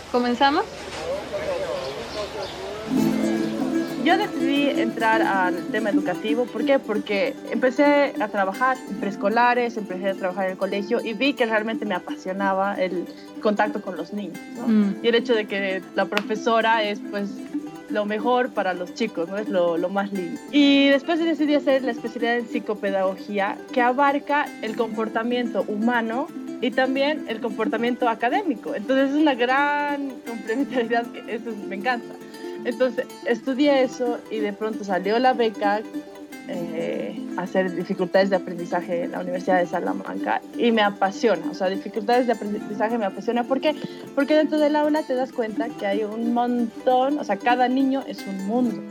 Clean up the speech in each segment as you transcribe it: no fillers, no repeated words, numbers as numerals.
¿Comenzamos? Yo decidí entrar al tema educativo. ¿Por qué? Porque empecé a trabajar en preescolares, empecé a trabajar en el colegio y vi que realmente me apasionaba el contacto con los niños, ¿no? Y el hecho de que la profesora es pues lo mejor para los chicos, ¿no? Es lo más lindo. Y después decidí hacer la especialidad en psicopedagogía, que abarca el comportamiento humano y también el comportamiento académico. Entonces es una gran complementariedad que eso me encanta. Entonces estudié eso y de pronto salió la beca hacer dificultades de aprendizaje en la Universidad de Salamanca y me apasiona, o sea, dificultades de aprendizaje me apasiona. ¿Por qué? Porque dentro del aula te das cuenta que hay un montón, o sea, cada niño es un mundo.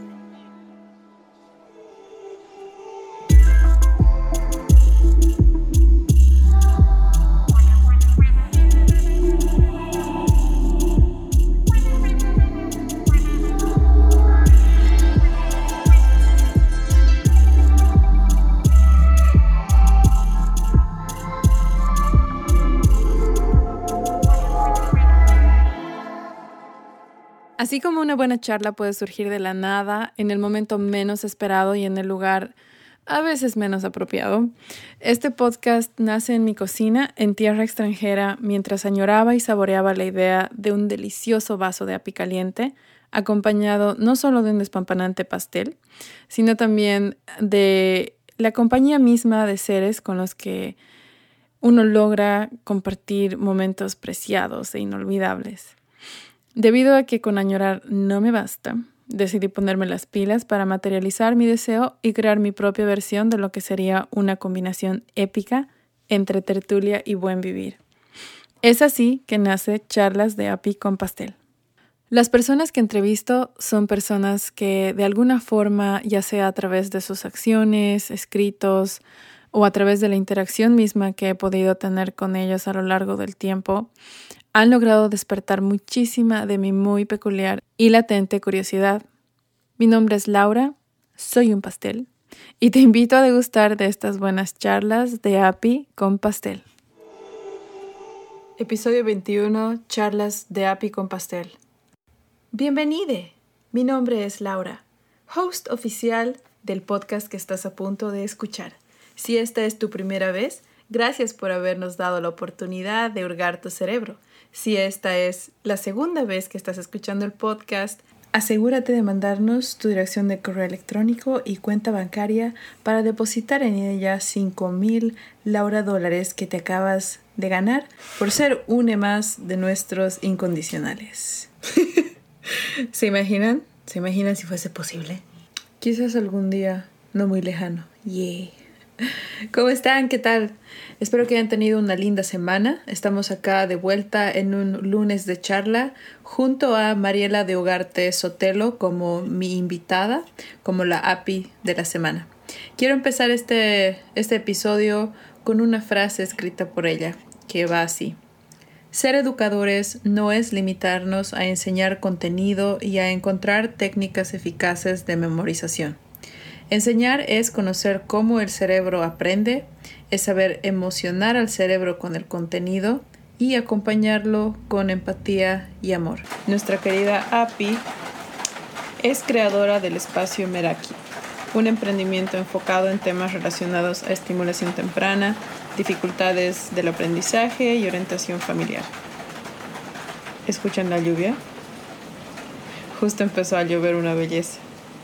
Así como una buena charla puede surgir de la nada, en el momento menos esperado y en el lugar a veces menos apropiado, este podcast nace en mi cocina, en tierra extranjera, mientras añoraba y saboreaba la idea de un delicioso vaso de api caliente, acompañado no solo de un despampanante pastel, sino también de la compañía misma de seres con los que uno logra compartir momentos preciados e inolvidables. Debido a que con añorar no me basta, decidí ponerme las pilas para materializar mi deseo y crear mi propia versión de lo que sería una combinación épica entre tertulia y buen vivir. Es así que nace Charlas de Api con Pastel. Las personas que entrevisto son personas que de alguna forma, ya sea a través de sus acciones, escritos o a través de la interacción misma que he podido tener con ellos a lo largo del tiempo, han logrado despertar muchísima de mi muy peculiar y latente curiosidad. Mi nombre es Laura, soy un pastel, y te invito a degustar de estas buenas charlas de Api con Pastel. Episodio 21, Charlas de Api con Pastel. Bienvenide, mi nombre es Laura, host oficial del podcast que estás a punto de escuchar. Si esta es tu primera vez, gracias por habernos dado la oportunidad de hurgar tu cerebro. Si esta es la segunda vez que estás escuchando el podcast, asegúrate de mandarnos tu dirección de correo electrónico y cuenta bancaria para depositar en ella 5,000 Laura dólares que te acabas de ganar por ser une más de nuestros incondicionales. ¿Se imaginan? ¿Se imaginan si fuese posible? Quizás algún día no muy lejano. Yeah. ¿Cómo están? ¿Qué tal? Espero que hayan tenido una linda semana. Estamos acá de vuelta en un lunes de charla junto a Mariela de Ugarte Sotelo como mi invitada, como la API de la semana. Quiero empezar este episodio con una frase escrita por ella que va así. Ser educadores no es limitarnos a enseñar contenido y a encontrar técnicas eficaces de memorización. Enseñar es conocer cómo el cerebro aprende, es saber emocionar al cerebro con el contenido y acompañarlo con empatía y amor. Nuestra querida Api es creadora del espacio Meraki, un emprendimiento enfocado en temas relacionados a estimulación temprana, dificultades del aprendizaje y orientación familiar. ¿Escuchan la lluvia? Justo empezó a llover, una belleza.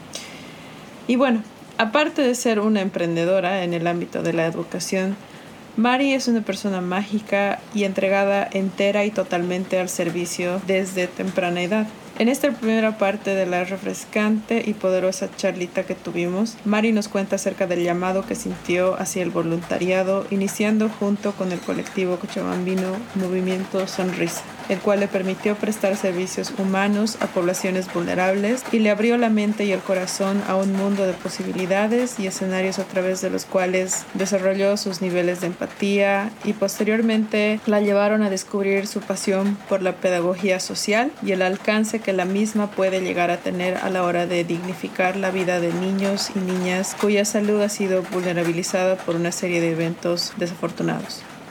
Y bueno, aparte de ser una emprendedora en el ámbito de la educación, Mari es una persona mágica y entregada entera y totalmente al servicio desde temprana edad. En esta primera parte de la refrescante y poderosa charlita que tuvimos, Mari nos cuenta acerca del llamado que sintió hacia el voluntariado, iniciando junto con el colectivo cochabambino Movimiento Sonrisa, el cual le permitió prestar servicios humanos a poblaciones vulnerables y le abrió la mente y el corazón a un mundo de posibilidades y escenarios a través de los cuales desarrolló sus niveles de empatía y posteriormente la llevaron a descubrir su pasión por la pedagogía social y el alcance que la misma puede llegar a tener a la hora de dignificar la vida de niños y niñas cuya salud ha sido vulnerabilizada por una serie de eventos desafortunados.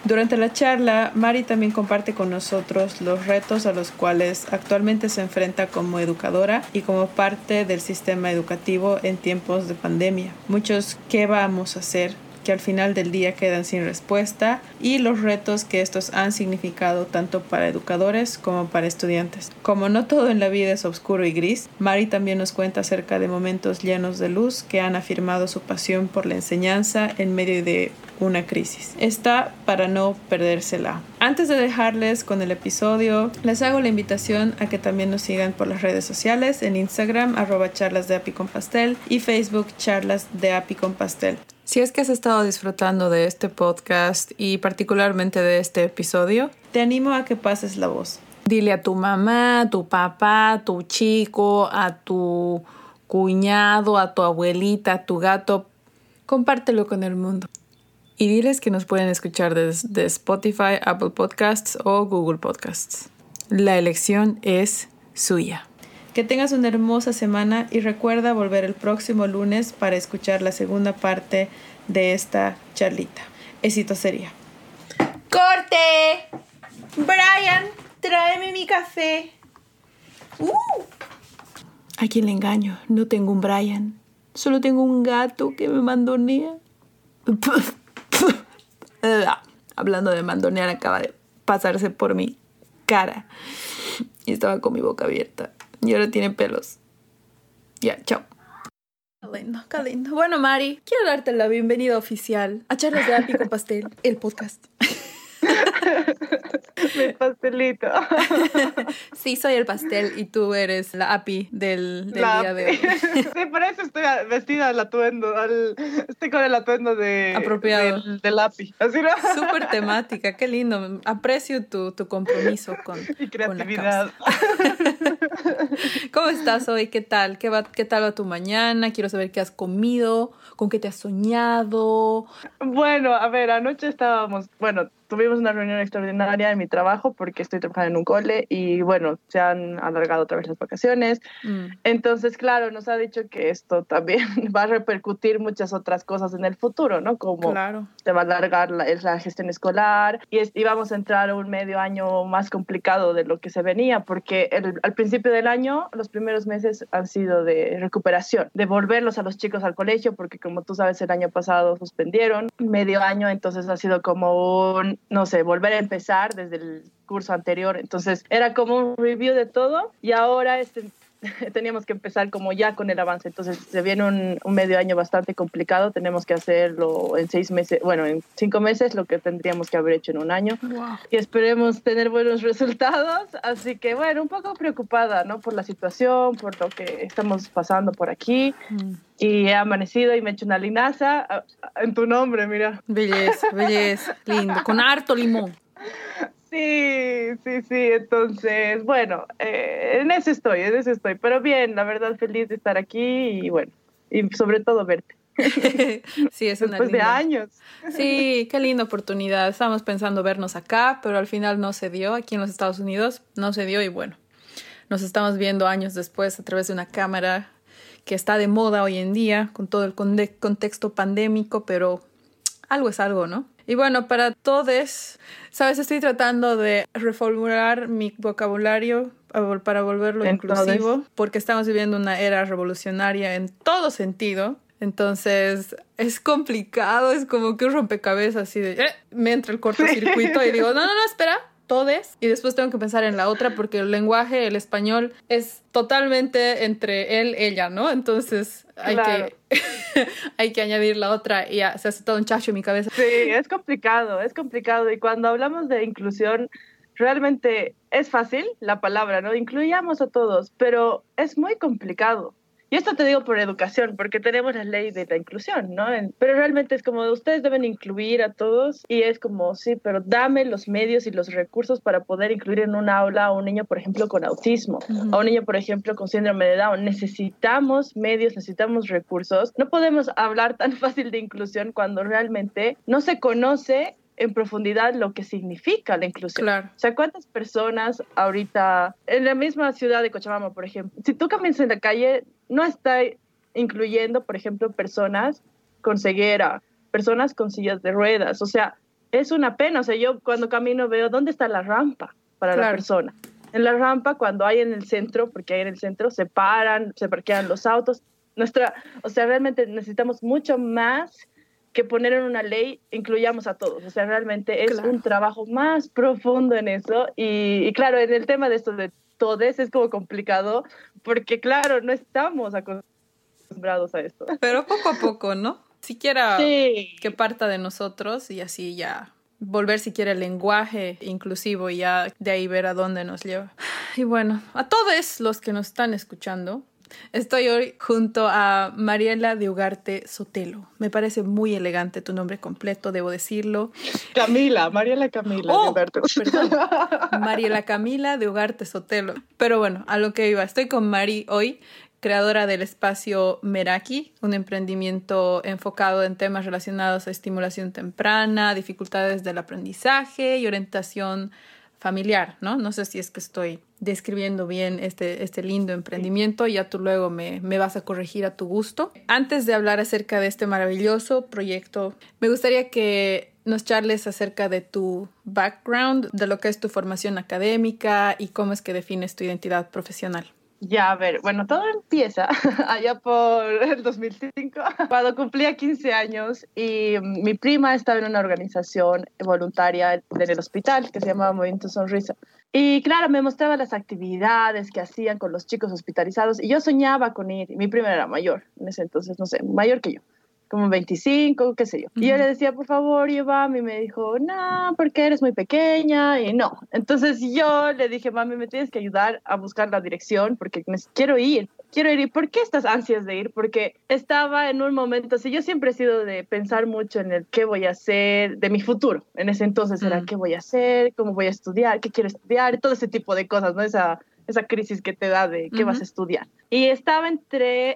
Durante la charla, Mari también comparte con nosotros los retos a los cuales actualmente se enfrenta como educadora y como parte del sistema educativo en tiempos de pandemia. Muchos ¿qué vamos a hacer?, que al final del día quedan sin respuesta, y los retos que estos han significado tanto para educadores como para estudiantes. Como no todo en la vida es oscuro y gris, Mari también nos cuenta acerca de momentos llenos de luz que han afirmado su pasión por la enseñanza en medio de una crisis. Está para no perdérsela. Antes de dejarles con el episodio, les hago la invitación a que también nos sigan por las redes sociales, en Instagram @charlasdeapiconpastel y Facebook charlasdeapiconpastel. Si es que has estado disfrutando de este podcast y particularmente de este episodio, te animo a que pases la voz. Dile a tu mamá, a tu papá, a tu chico, a tu cuñado, a tu abuelita, a tu gato. Compártelo con el mundo. Y diles que nos pueden escuchar desde Spotify, Apple Podcasts o Google Podcasts. La elección es suya. Que tengas una hermosa semana y recuerda volver el próximo lunes para escuchar la segunda parte de esta charlita. Éxito sería. ¡Corte! Brian, tráeme mi café. ¿A quién le engaño? No tengo un Brian. Solo tengo un gato que me mandonea. Hablando de mandonear, acaba de pasarse por mi cara. Y estaba con mi boca abierta. Y ahora tiene pelos. Ya, chao. Qué lindo. Bueno, Mari, quiero darte la bienvenida oficial a Charlas de Api con Pastel, el podcast. Mi pastelito. Sí, soy el pastel y tú eres la Api del día de hoy. Sí, por eso estoy vestida al atuendo. Estoy con el atuendo apropiado del Api. Así, ¿no? Súper temática, qué lindo. Aprecio tu compromiso con y creatividad. Con la causa. ¿Cómo estás hoy? ¿Qué tal? ¿Qué tal va tu mañana? Quiero saber qué has comido, con qué te has soñado. Bueno, a ver, anoche tuvimos una reunión extraordinaria en mi trabajo porque estoy trabajando en un cole y bueno, se han alargado otra vez las vacaciones. Entonces, claro, nos ha dicho que esto también va a repercutir muchas otras cosas en el futuro, ¿no? Como claro, se va a alargar la gestión escolar y vamos a entrar a un medio año más complicado de lo que se venía, porque al principio del año, los primeros meses han sido de recuperación, de volverlos a los chicos al colegio, porque como tú sabes, el año pasado suspendieron medio año, entonces ha sido como volver a empezar desde el curso anterior. Entonces era como un review de todo y ahora teníamos que empezar como ya con el avance. Entonces se viene un medio año bastante complicado. Tenemos que hacerlo en 6 meses, en 5 meses, lo que tendríamos que haber hecho en un año. Wow. Y esperemos tener buenos resultados. Así que un poco preocupada, ¿no? Por la situación, por lo que estamos pasando por aquí. Y he amanecido y me he hecho una linaza en tu nombre, mira. Belleza, lindo, con harto limón. Sí, entonces, en eso estoy, pero bien, la verdad, feliz de estar aquí y sobre todo verte. Sí, es una después de años. Sí, qué linda oportunidad. Estábamos pensando vernos acá, pero al final no se dio, aquí en los Estados Unidos no se dio y nos estamos viendo años después a través de una cámara que está de moda hoy en día con todo el contexto pandémico, pero algo es algo, ¿no? Y para todos, ¿sabes? Estoy tratando de reformular mi vocabulario para volverlo inclusivo, porque estamos viviendo una era revolucionaria en todo sentido. Entonces, es complicado, es como que un rompecabezas así de... me entra el cortocircuito y digo, no, espera, todes. Y después tengo que pensar en la otra porque el lenguaje, el español, es totalmente entre él, ella, ¿no? Entonces hay que añadir la otra y ya se hace todo un chacho en mi cabeza. Sí, es complicado. Y cuando hablamos de inclusión, realmente es fácil la palabra, ¿no? Incluyamos a todos, pero es muy complicado. Y esto te digo por educación, porque tenemos la ley de la inclusión, ¿no? Pero realmente es como, ustedes deben incluir a todos y es como, sí, pero dame los medios y los recursos para poder incluir en un aula a un niño, por ejemplo, con autismo, a un niño, por ejemplo, con síndrome de Down. Necesitamos medios, necesitamos recursos. No podemos hablar tan fácil de inclusión cuando realmente no se conoce en profundidad lo que significa la inclusión. Claro. O sea, ¿cuántas personas ahorita en la misma ciudad de Cochabamba, por ejemplo, si tú caminas en la calle, no está incluyendo, por ejemplo, personas con ceguera, personas con sillas de ruedas? O sea, es una pena. O sea, yo cuando camino veo dónde está la rampa para la persona. En la rampa, cuando hay en el centro, porque hay en el centro, se paran, se parquean los autos. O sea, realmente necesitamos mucho más que poner en una ley, incluyamos a todos. O sea, realmente es un trabajo más profundo en eso. Y claro, en el tema de esto de todes es como complicado, porque claro, no estamos acostumbrados a esto. Pero poco a poco, ¿no? Siquiera sí. Que parta de nosotros y así ya volver siquiera el lenguaje inclusivo y ya de ahí ver a dónde nos lleva. Y bueno, a todos los que nos están escuchando, estoy hoy junto a Mariela de Ugarte Sotelo. Me parece muy elegante tu nombre completo, debo decirlo. Mariela Camila de Ugarte. Perdón. Mariela Camila de Ugarte Sotelo. Pero bueno, a lo que iba. Estoy con Mari hoy, creadora del espacio Meraki, un emprendimiento enfocado en temas relacionados a estimulación temprana, dificultades del aprendizaje y orientación familiar, ¿no? No sé si es que estoy describiendo bien este lindo emprendimiento, ya tú luego me vas a corregir a tu gusto. Antes de hablar acerca de este maravilloso proyecto, me gustaría que nos charles acerca de tu background, de lo que es tu formación académica y cómo es que defines tu identidad profesional. Ya, a ver, bueno, todo empieza allá por el 2005, cuando cumplía 15 años y mi prima estaba en una organización voluntaria en el hospital que se llamaba Movimiento Sonrisa. Y claro, me mostraba las actividades que hacían con los chicos hospitalizados y yo soñaba con ir. Mi prima era mayor, en ese entonces, no sé, mayor que yo, como 25, qué sé yo. Y yo le decía, por favor, llévame. Y me dijo, no, porque eres muy pequeña. Y no. Entonces yo le dije, mami, me tienes que ayudar a buscar la dirección porque quiero ir. ¿Y por qué estas ansias de ir? Porque estaba en un momento, yo siempre he sido de pensar mucho en el qué voy a hacer, de mi futuro. En ese entonces era qué voy a hacer, cómo voy a estudiar, qué quiero estudiar, todo ese tipo de cosas, ¿no? Esa crisis que te da de qué vas a estudiar. Y estaba entre...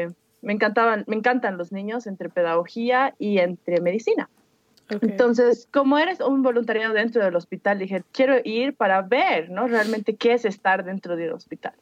me encantan los niños, entre pedagogía y entre medicina. Okay. Entonces, como eres un voluntariado dentro del hospital, dije, quiero ir para ver, ¿no? Realmente qué es estar dentro del hospital.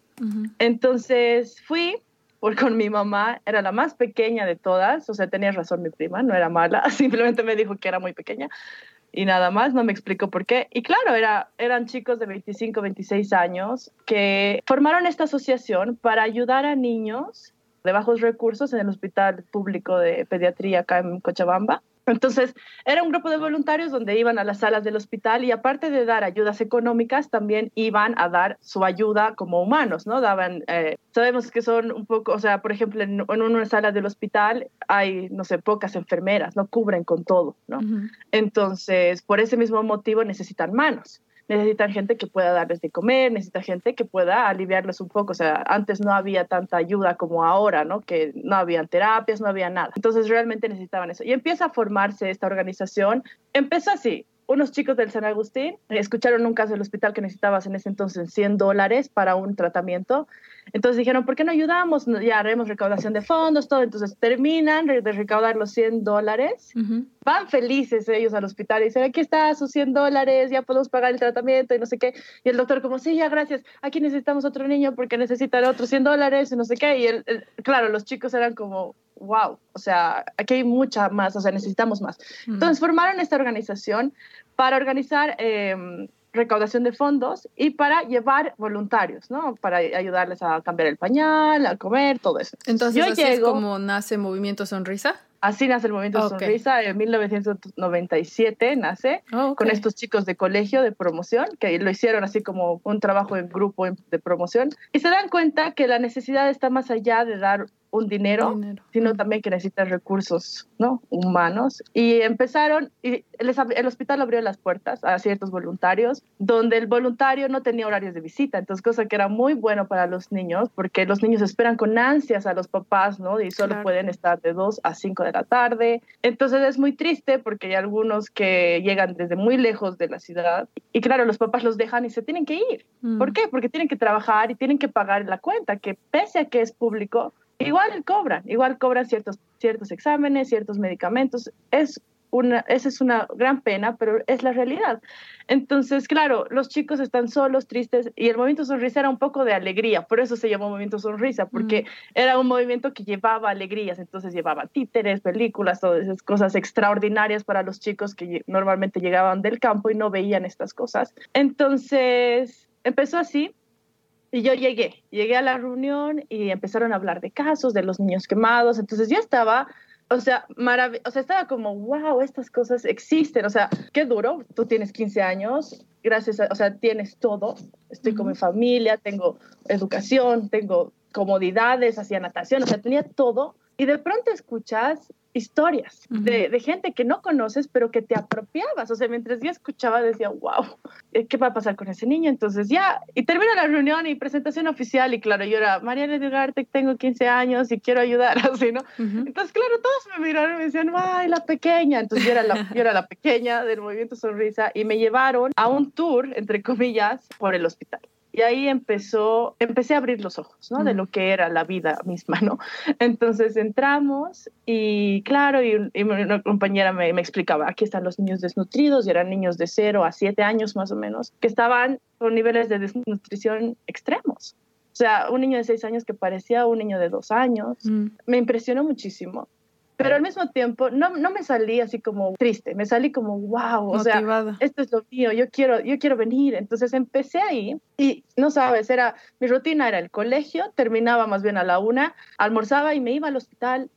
Entonces fui con mi mamá, era la más pequeña de todas, o sea, tenía razón mi prima, no era mala, simplemente me dijo que era muy pequeña y nada más, no me explicó por qué. Y claro, eran chicos de 25, 26 años que formaron esta asociación para ayudar a niños de bajos recursos en el hospital público de pediatría acá en Cochabamba. Entonces, era un grupo de voluntarios donde iban a las salas del hospital y aparte de dar ayudas económicas, también iban a dar su ayuda como humanos, ¿no? Sabemos que son un poco, o sea, por ejemplo, en una sala del hospital hay, no sé, pocas enfermeras, no cubren con todo, ¿no? Entonces, por ese mismo motivo necesitan manos. Necesitan gente que pueda darles de comer, necesitan gente que pueda aliviarles un poco. O sea, antes no había tanta ayuda como ahora, ¿no? Que no habían terapias, no había nada. Entonces realmente necesitaban eso. Y empieza a formarse esta organización. Empezó así. Unos chicos del San Agustín escucharon un caso del hospital que necesitabas en ese entonces $100 para un tratamiento. Entonces dijeron, ¿por qué no ayudamos? Ya haremos recaudación de fondos, todo. Entonces terminan de recaudar los $100. Van felices ellos al hospital y dicen, aquí está sus $100, ya podemos pagar el tratamiento y no sé qué. Y el doctor como, sí, ya, gracias. Aquí necesitamos otro niño porque necesitan otros $100 y no sé qué. Y claro, los chicos eran como, wow, o sea, aquí hay mucha más, o sea, necesitamos más. Entonces formaron esta organización para organizar recaudación de fondos y para llevar voluntarios, ¿no? Para ayudarles a cambiar el pañal, a comer, todo eso. Entonces, así es como nace Movimiento Sonrisa. Así nace el Movimiento Sonrisa, en 1997 nace, con estos chicos de colegio de promoción, que lo hicieron así como un trabajo en grupo de promoción, y se dan cuenta que la necesidad está más allá de dar un dinero. Sino también que necesitan recursos, ¿no? Humanos. Y empezaron, y el hospital abrió las puertas a ciertos voluntarios, donde el voluntario no tenía horarios de visita, entonces cosa que era muy bueno para los niños, porque los niños esperan con ansias a los papás, ¿no? Y solo pueden estar de 2 a 5 de la tarde. Entonces es muy triste porque hay algunos que llegan desde muy lejos de la ciudad y claro, los papás los dejan y se tienen que ir. ¿Por qué? Porque tienen que trabajar y tienen que pagar la cuenta, que pese a que es público, igual cobran ciertos exámenes, ciertos medicamentos. Es esa es una gran pena, pero es la realidad. Entonces, claro, los chicos están solos, tristes, y el movimiento sonrisa era un poco de alegría, por eso se llamó movimiento sonrisa, porque era un movimiento que llevaba alegrías, entonces llevaba títeres, películas, todas esas cosas extraordinarias para los chicos que normalmente llegaban del campo y no veían estas cosas. Entonces, empezó así. Y yo llegué a la reunión y empezaron a hablar de casos, de los niños quemados, entonces ya estaba, o sea, estaba como, wow, estas cosas existen, o sea, qué duro, tú tienes 15 años, o sea, tienes todo, estoy con mi familia, tengo educación, tengo comodidades, hacía natación, o sea, tenía todo, y de pronto escuchas historias de gente que no conoces, pero que te apropiabas. O sea, mientras yo escuchaba, decía, wow, ¿qué va a pasar con ese niño? Entonces ya, y termina la reunión y presentación oficial, y claro, yo era Mariana de Ugarte, tengo 15 años y quiero ayudar, así, ¿no? Entonces, claro, todos me miraron y me decían, ay, la pequeña. Entonces yo era la pequeña del Movimiento Sonrisa, y me llevaron a un tour, entre comillas, por el hospital. Y ahí empecé a abrir los ojos, ¿no? De lo que era la vida misma, ¿no? Entonces entramos y claro, y una compañera me explicaba, aquí están los niños desnutridos, y eran niños de 0 a 7 años más o menos, que estaban con niveles de desnutrición extremos. O sea, un niño de 6 años que parecía un niño de 2 años. Me impresionó muchísimo. Pero al mismo tiempo no me salí así como triste, me salí como wow, o sea, esto es lo mío, yo quiero venir. Entonces empecé ahí y no sabes, mi rutina era el colegio, terminaba más bien a la 1, almorzaba y me iba al hospital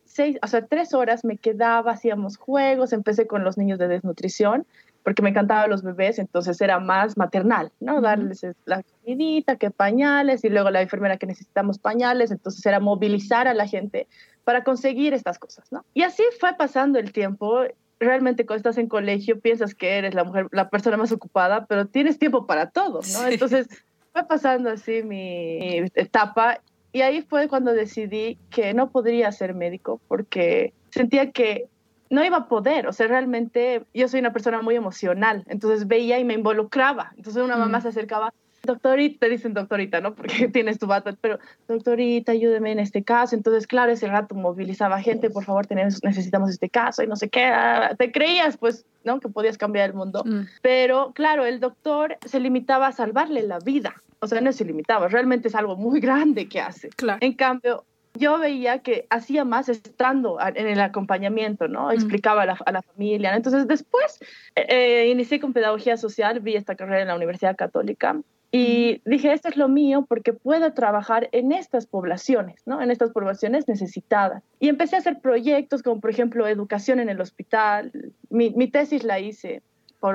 3 horas, me quedaba, hacíamos juegos, empecé con los niños de desnutrición, porque me encantaban los bebés, entonces era más maternal, ¿no? Darles la comidita, que pañales, y luego la enfermera que necesitamos pañales, entonces era movilizar a la gente para conseguir estas cosas, ¿no? Y así fue pasando el tiempo. Realmente cuando estás en colegio piensas que eres la persona más ocupada, pero tienes tiempo para todo, ¿no? Sí. Entonces fue pasando así mi etapa, y ahí fue cuando decidí que no podría ser médico porque sentía que no iba a poder. O sea, realmente yo soy una persona muy emocional, entonces veía y me involucraba. Entonces una mamá se acercaba, doctorita, te dicen doctorita, ¿no? Porque tienes tu bata, pero doctorita, ayúdeme en este caso. Entonces, claro, ese rato movilizaba gente, por favor, necesitamos este caso y no sé qué. Te creías, pues, ¿no? Que podías cambiar el mundo. Pero, claro, el doctor se limitaba a salvarle la vida. O sea, no se limitaba, realmente es algo muy grande que hace. Claro. En cambio, yo veía que hacía más estando en el acompañamiento, ¿no? Explicaba a la familia, ¿no? Entonces, después inicié con pedagogía social, vi esta carrera en la Universidad Católica, y dije, esto es lo mío porque puedo trabajar en estas poblaciones, ¿no? En estas poblaciones necesitadas. Y empecé a hacer proyectos como, por ejemplo, educación en el hospital. Mi tesis la hice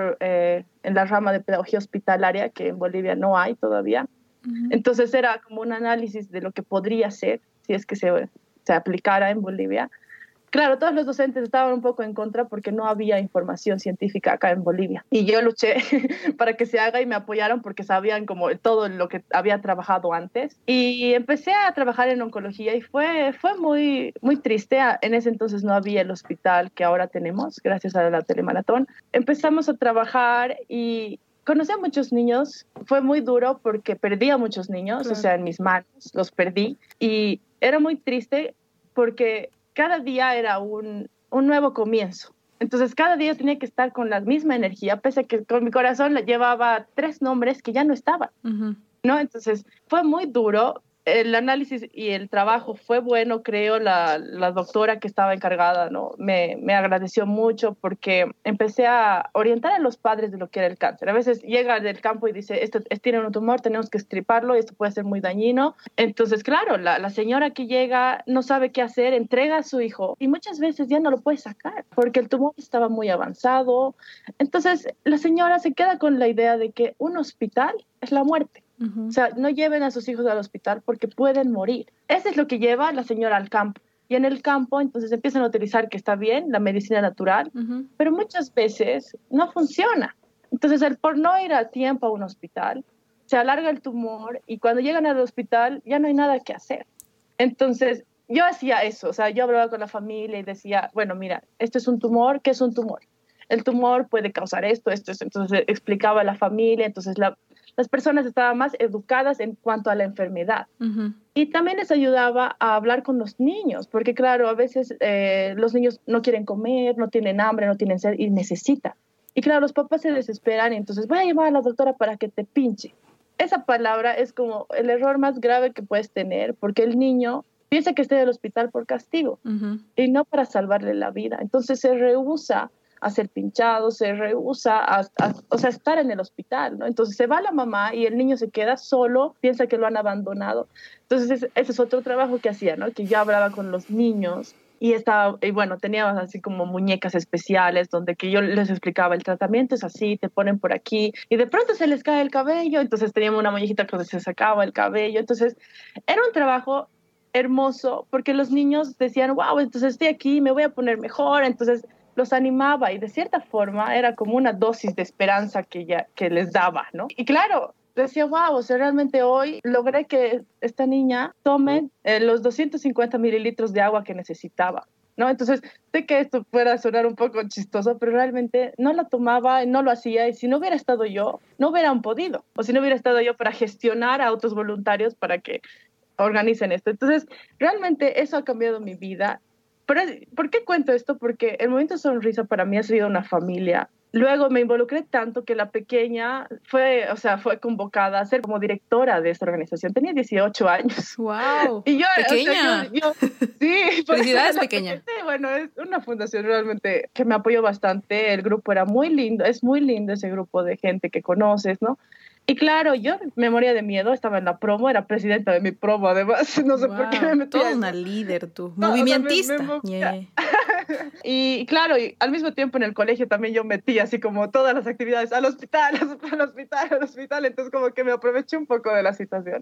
en la rama de pedagogía hospitalaria, que en Bolivia no hay todavía. Entonces era como un análisis de lo que podría ser si es que se aplicara en Bolivia. Claro, todos los docentes estaban un poco en contra porque no había información científica acá en Bolivia. Y yo luché para que se haga y me apoyaron porque sabían como todo lo que había trabajado antes. Y empecé a trabajar en oncología y fue muy, muy triste. En ese entonces no había el hospital que ahora tenemos, gracias a la telemaratón. Empezamos a trabajar y conocí a muchos niños. Fue muy duro porque perdí a muchos niños, claro. O sea, en mis manos los perdí. Y era muy triste porque cada día era un nuevo comienzo. Entonces, cada día tenía que estar con la misma energía, pese a que con mi corazón le llevaba 3 nombres que ya no estaban, ¿no? Entonces, fue muy duro. El análisis y el trabajo fue bueno, creo. La doctora que estaba encargada, ¿no? Me agradeció mucho porque empecé a orientar a los padres de lo que era el cáncer. A veces llega del campo y dice, tiene un tumor, tenemos que extirparlo y esto puede ser muy dañino. Entonces, claro, la señora que llega no sabe qué hacer, entrega a su hijo y muchas veces ya no lo puede sacar porque el tumor estaba muy avanzado. Entonces, la señora se queda con la idea de que un hospital es la muerte. O sea, no lleven a sus hijos al hospital porque pueden morir. Eso es lo que lleva a la señora al campo. Y en el campo, entonces empiezan a utilizar, que está bien, la medicina natural, pero muchas veces no funciona. Entonces, por no ir a tiempo a un hospital, se alarga el tumor y cuando llegan al hospital ya no hay nada que hacer. Entonces, yo hacía eso. O sea, yo hablaba con la familia y decía, bueno, mira, esto es un tumor. ¿Qué es un tumor? El tumor puede causar esto. Entonces, explicaba a la familia. Entonces, las personas estaban más educadas en cuanto a la enfermedad. Ujú. Y también les ayudaba a hablar con los niños, porque claro, a veces los niños no quieren comer, no tienen hambre, no tienen sed y necesitan. Y claro, los papás se desesperan y entonces voy a llamar a la doctora para que te pinche. Esa palabra es como el error más grave que puedes tener, porque el niño piensa que está en el hospital por castigo Ujú. y no para salvarle la vida. Entonces se rehúsa a ser pinchado, se rehúsa o sea, estar en el hospital, ¿no? Entonces se va la mamá y el niño se queda solo, piensa que lo han abandonado. Entonces ese es otro trabajo que hacía, ¿no? Que yo hablaba con los niños y bueno, teníamos así como muñecas especiales donde que yo les explicaba el tratamiento es así, te ponen por aquí y de pronto se les cae el cabello, entonces teníamos una muñequita que se sacaba el cabello, entonces era un trabajo hermoso porque los niños decían, wow, entonces estoy aquí, me voy a poner mejor, entonces los animaba y de cierta forma era como una dosis de esperanza que les daba, ¿no? Y claro, decía, wow, o sea, realmente hoy logré que esta niña tome los 250 mililitros de agua que necesitaba, ¿no? Entonces, sé que esto pueda sonar un poco chistoso, pero realmente no la tomaba, no lo hacía, y si no hubiera estado yo, no hubieran podido, o si no hubiera estado yo para gestionar a otros voluntarios para que organicen esto. Entonces, realmente eso ha cambiado mi vida. Pero, ¿por qué cuento esto? Porque el Movimiento Sonrisa para mí ha sido una familia. Luego me involucré tanto que la pequeña fue, o sea, fue convocada a ser como directora de esta organización. Tenía 18 años. ¡Wow! Y yo, ¡Pequeña! o sea, sí, Felicidades, pequeña. Sí, bueno, es una fundación realmente que me apoyó bastante. El grupo era muy lindo, es muy lindo ese grupo de gente que conoces, ¿no? Y claro, yo me moría de miedo, estaba en la promo, era presidenta de mi promo, además, no sé por qué me metí Toda a una eso. líder tú, No, o sea, movimentista. movía. Y claro, y al mismo tiempo en el colegio también yo metí así como todas las actividades al hospital, al hospital, al hospital, entonces como que me aproveché un poco de la situación.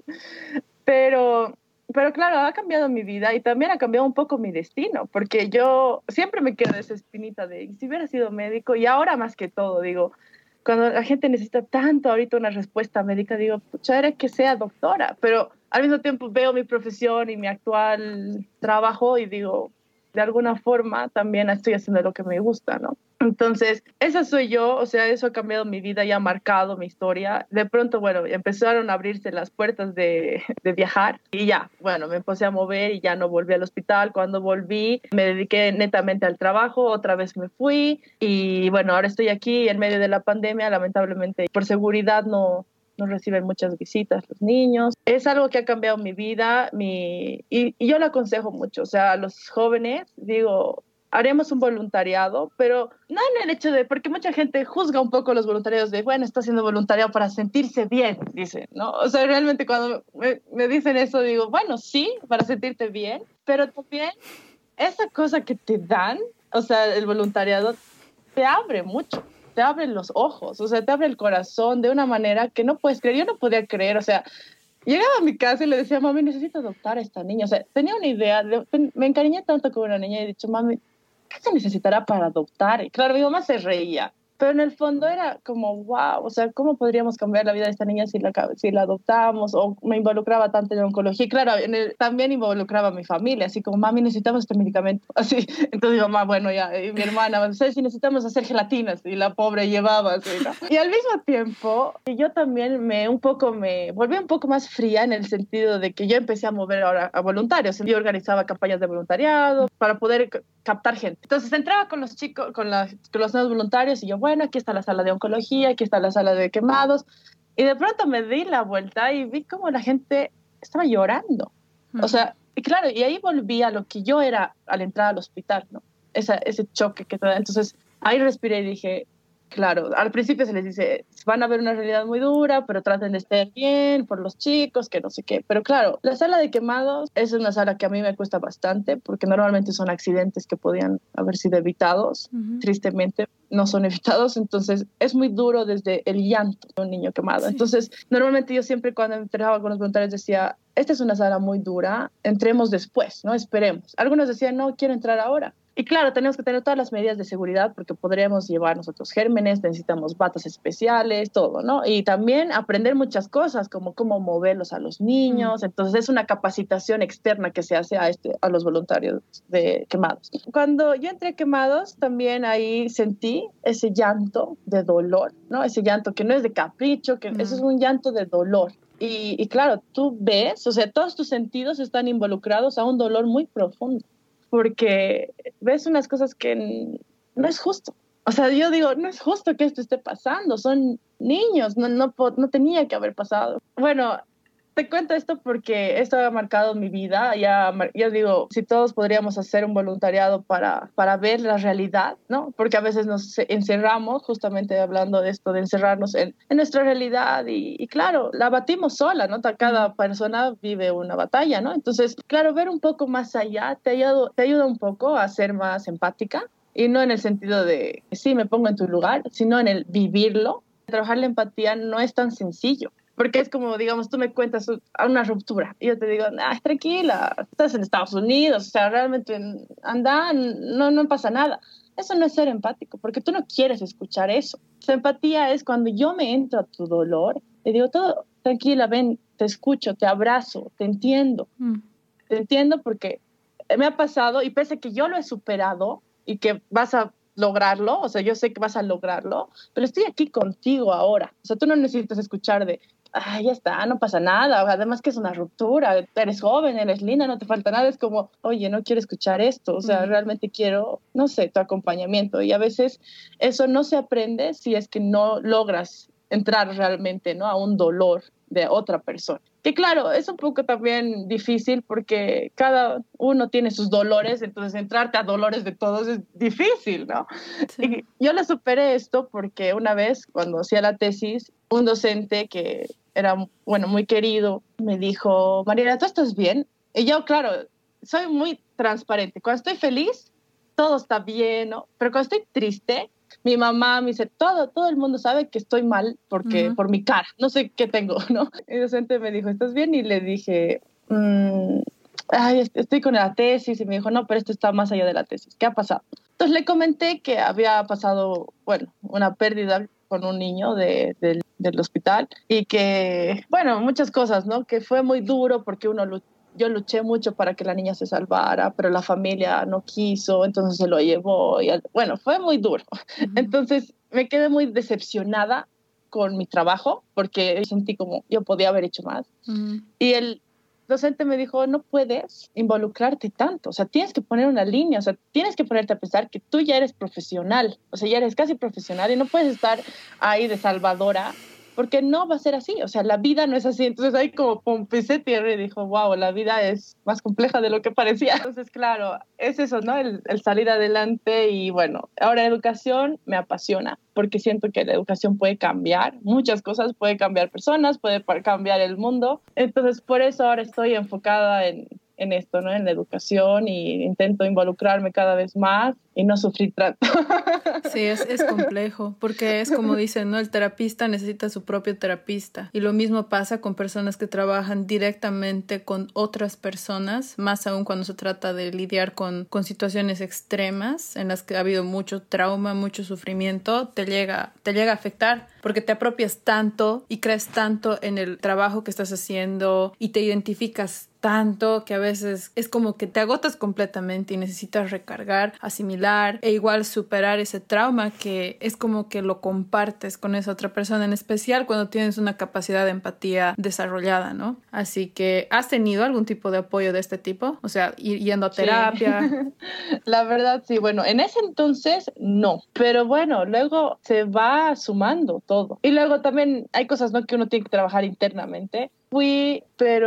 Pero, pero claro, ha cambiado mi vida y también ha cambiado un poco mi destino, porque yo siempre me quedo esa espinita de, ¿y si hubiera sido médico? Y ahora más que todo, digo, cuando la gente necesita tanto ahorita una respuesta médica, digo, pucha, era que sea doctora, pero al mismo tiempo veo mi profesión y mi actual trabajo y digo, de alguna forma también estoy haciendo lo que me gusta, ¿no? Entonces, esa soy yo, o sea, eso ha cambiado mi vida y ha marcado mi historia. De pronto, bueno, empezaron a abrirse las puertas de viajar y ya, bueno, me empecé a mover y ya no volví al hospital. Cuando volví, me dediqué netamente al trabajo, otra vez me fui y bueno, ahora estoy aquí en medio de la pandemia, lamentablemente por seguridad no reciben muchas visitas los niños. Es algo que ha cambiado mi vida y yo lo aconsejo mucho, o sea, a los jóvenes, digo, haremos un voluntariado, pero no en el hecho de, porque mucha gente juzga un poco los voluntariados de, bueno, está haciendo voluntariado para sentirse bien, dicen, ¿no? O sea, realmente cuando me dicen eso, digo, bueno, sí, para sentirte bien, pero también esa cosa que te dan, o sea, el voluntariado te abre mucho, te abre los ojos, o sea, te abre el corazón de una manera que no puedes creer. Yo no podía creer, o sea, llegaba a mi casa y le decía, mami, necesito adoptar a esta niña. O sea, tenía una idea, me encariñé tanto con una niña y he dicho, mami, ¿qué se necesitará para adoptar? Y claro, mi mamá se reía, pero en el fondo era como, wow, o sea, ¿cómo podríamos cambiar la vida de esta niña si la adoptamos? O me involucraba tanto en la oncología. Y claro, también involucraba a mi familia, así como, mami, necesitamos este medicamento. Así, entonces mamá, bueno, ya, y mi hermana, no sé si necesitamos hacer gelatinas, y la pobre llevaba así, ¿no? Y al mismo tiempo, yo también me volví un poco más fría en el sentido de que yo empecé a mover ahora a voluntarios. Yo organizaba campañas de voluntariado para poder captar gente. Entonces entraba con los chicos, con los nuevos voluntarios y yo, bueno, aquí está la sala de oncología, aquí está la sala de quemados. Y de pronto me di la vuelta y vi como la gente estaba llorando. O sea, y claro, y ahí volví a lo que yo era al entrar al hospital, ¿no? Ese choque que te da. Entonces ahí respiré y dije, claro, al principio se les dice, van a ver una realidad muy dura, pero traten de estar bien por los chicos, que no sé qué. Pero claro, la sala de quemados es una sala que a mí me cuesta bastante, porque normalmente son accidentes que podían haber sido evitados. Tristemente, no son evitados, entonces es muy duro desde el llanto de un niño quemado. Sí. Entonces, normalmente yo siempre cuando entraba con los voluntarios decía, esta es una sala muy dura, entremos después, ¿no? Esperemos. Algunos decían, no, quiero entrar ahora. Y claro, tenemos que tener todas las medidas de seguridad porque podríamos llevar nosotros gérmenes, necesitamos batas especiales, todo, ¿no? Y también aprender muchas cosas como cómo moverlos a los niños. Entonces es una capacitación externa que se hace a los voluntarios de Quemados. Cuando yo entré a Quemados, también ahí sentí ese llanto de dolor, ¿no? Ese llanto que no es de capricho, que eso es un llanto de dolor. Y claro, tú ves, o sea, todos tus sentidos están involucrados a un dolor muy profundo, porque ves unas cosas que no es justo. O sea, yo digo, no es justo que esto esté pasando, son niños, no tenía que haber pasado. Bueno, te cuento esto porque esto ha marcado mi vida. Ya digo, si todos podríamos hacer un voluntariado para ver la realidad, ¿no? Porque a veces nos encerramos, justamente hablando de esto, de encerrarnos en nuestra realidad y claro, la batimos sola, ¿no? Cada persona vive una batalla, ¿no? Entonces, claro, ver un poco más allá te ayuda un poco a ser más empática y no en el sentido de, sí, me pongo en tu lugar, sino en el vivirlo. Trabajar la empatía no es tan sencillo. Porque es como, digamos, tú me cuentas una ruptura y yo te digo, ay, tranquila, estás en Estados Unidos, o sea, realmente anda, no pasa nada. Eso no es ser empático, porque tú no quieres escuchar eso. La empatía es cuando yo me entro a tu dolor, te digo, todo, tranquila, ven, te escucho, te abrazo, te entiendo. Te entiendo porque me ha pasado y pese a que yo lo he superado y que vas a lograrlo, o sea, yo sé que vas a lograrlo, pero estoy aquí contigo ahora. O sea, tú no necesitas escuchar de, ya está, no pasa nada. Además que es una ruptura, eres joven, eres linda, no te falta nada. Es como, oye, no quiero escuchar esto. O sea, realmente quiero, no sé, tu acompañamiento. Y a veces eso no se aprende si es que no logras entrar realmente, ¿no? A un dolor de otra persona. Que claro, es un poco también difícil porque cada uno tiene sus dolores, entonces entrarte a dolores de todos es difícil, ¿no? Sí. Y yo le superé esto porque una vez, cuando hacía la tesis, un docente que era, bueno, muy querido, me dijo, Mariela, ¿tú estás bien? Y yo, claro, soy muy transparente. Cuando estoy feliz, todo está bien, ¿no? Pero cuando estoy triste, mi mamá me dice, todo el mundo sabe que estoy mal porque por mi cara, no sé qué tengo, ¿no? El docente me dijo, ¿estás bien? Y le dije, estoy con la tesis. Y me dijo, no, pero esto está más allá de la tesis. ¿Qué ha pasado? Entonces le comenté que había pasado, bueno, una pérdida con un niño del hospital y que, bueno, muchas cosas, ¿no? Que fue muy duro porque yo luché mucho para que la niña se salvara, pero la familia no quiso, entonces se lo llevó. Bueno, fue muy duro. Entonces me quedé muy decepcionada con mi trabajo porque sentí como yo podía haber hecho más. Y el docente me dijo, no puedes involucrarte tanto, o sea, tienes que poner una línea, o sea, tienes que ponerte a pensar que tú ya eres profesional, o sea, ya eres casi profesional y no puedes estar ahí de salvadora, porque no va a ser así, o sea, la vida no es así. Entonces ahí como pisé tierra y dijo, wow, la vida es más compleja de lo que parecía. Entonces, claro, es eso, ¿no? El salir adelante y bueno, ahora educación me apasiona porque siento que la educación puede cambiar muchas cosas, puede cambiar personas, puede cambiar el mundo. Entonces, por eso ahora estoy enfocada en esto, ¿no? En la educación y intento involucrarme cada vez más y no sufrir tanto. Sí, es complejo, porque es como dicen, ¿no? El terapista necesita su propio terapista. Y lo mismo pasa con personas que trabajan directamente con otras personas, más aún cuando se trata de lidiar con situaciones extremas en las que ha habido mucho trauma, mucho sufrimiento, te llega a afectar porque te apropias tanto y crees tanto en el trabajo que estás haciendo y te identificas tanto que a veces es como que te agotas completamente y necesitas recargar, asimilar e igual superar ese trauma que es como que lo compartes con esa otra persona, en especial cuando tienes una capacidad de empatía desarrollada, ¿no? Así que, ¿has tenido algún tipo de apoyo de este tipo? O sea, yendo a terapia. Sí. La verdad, sí. Bueno, en ese entonces no, pero bueno, luego se va sumando todo. Y luego también hay cosas, ¿no?, que uno tiene que trabajar internamente. Fui,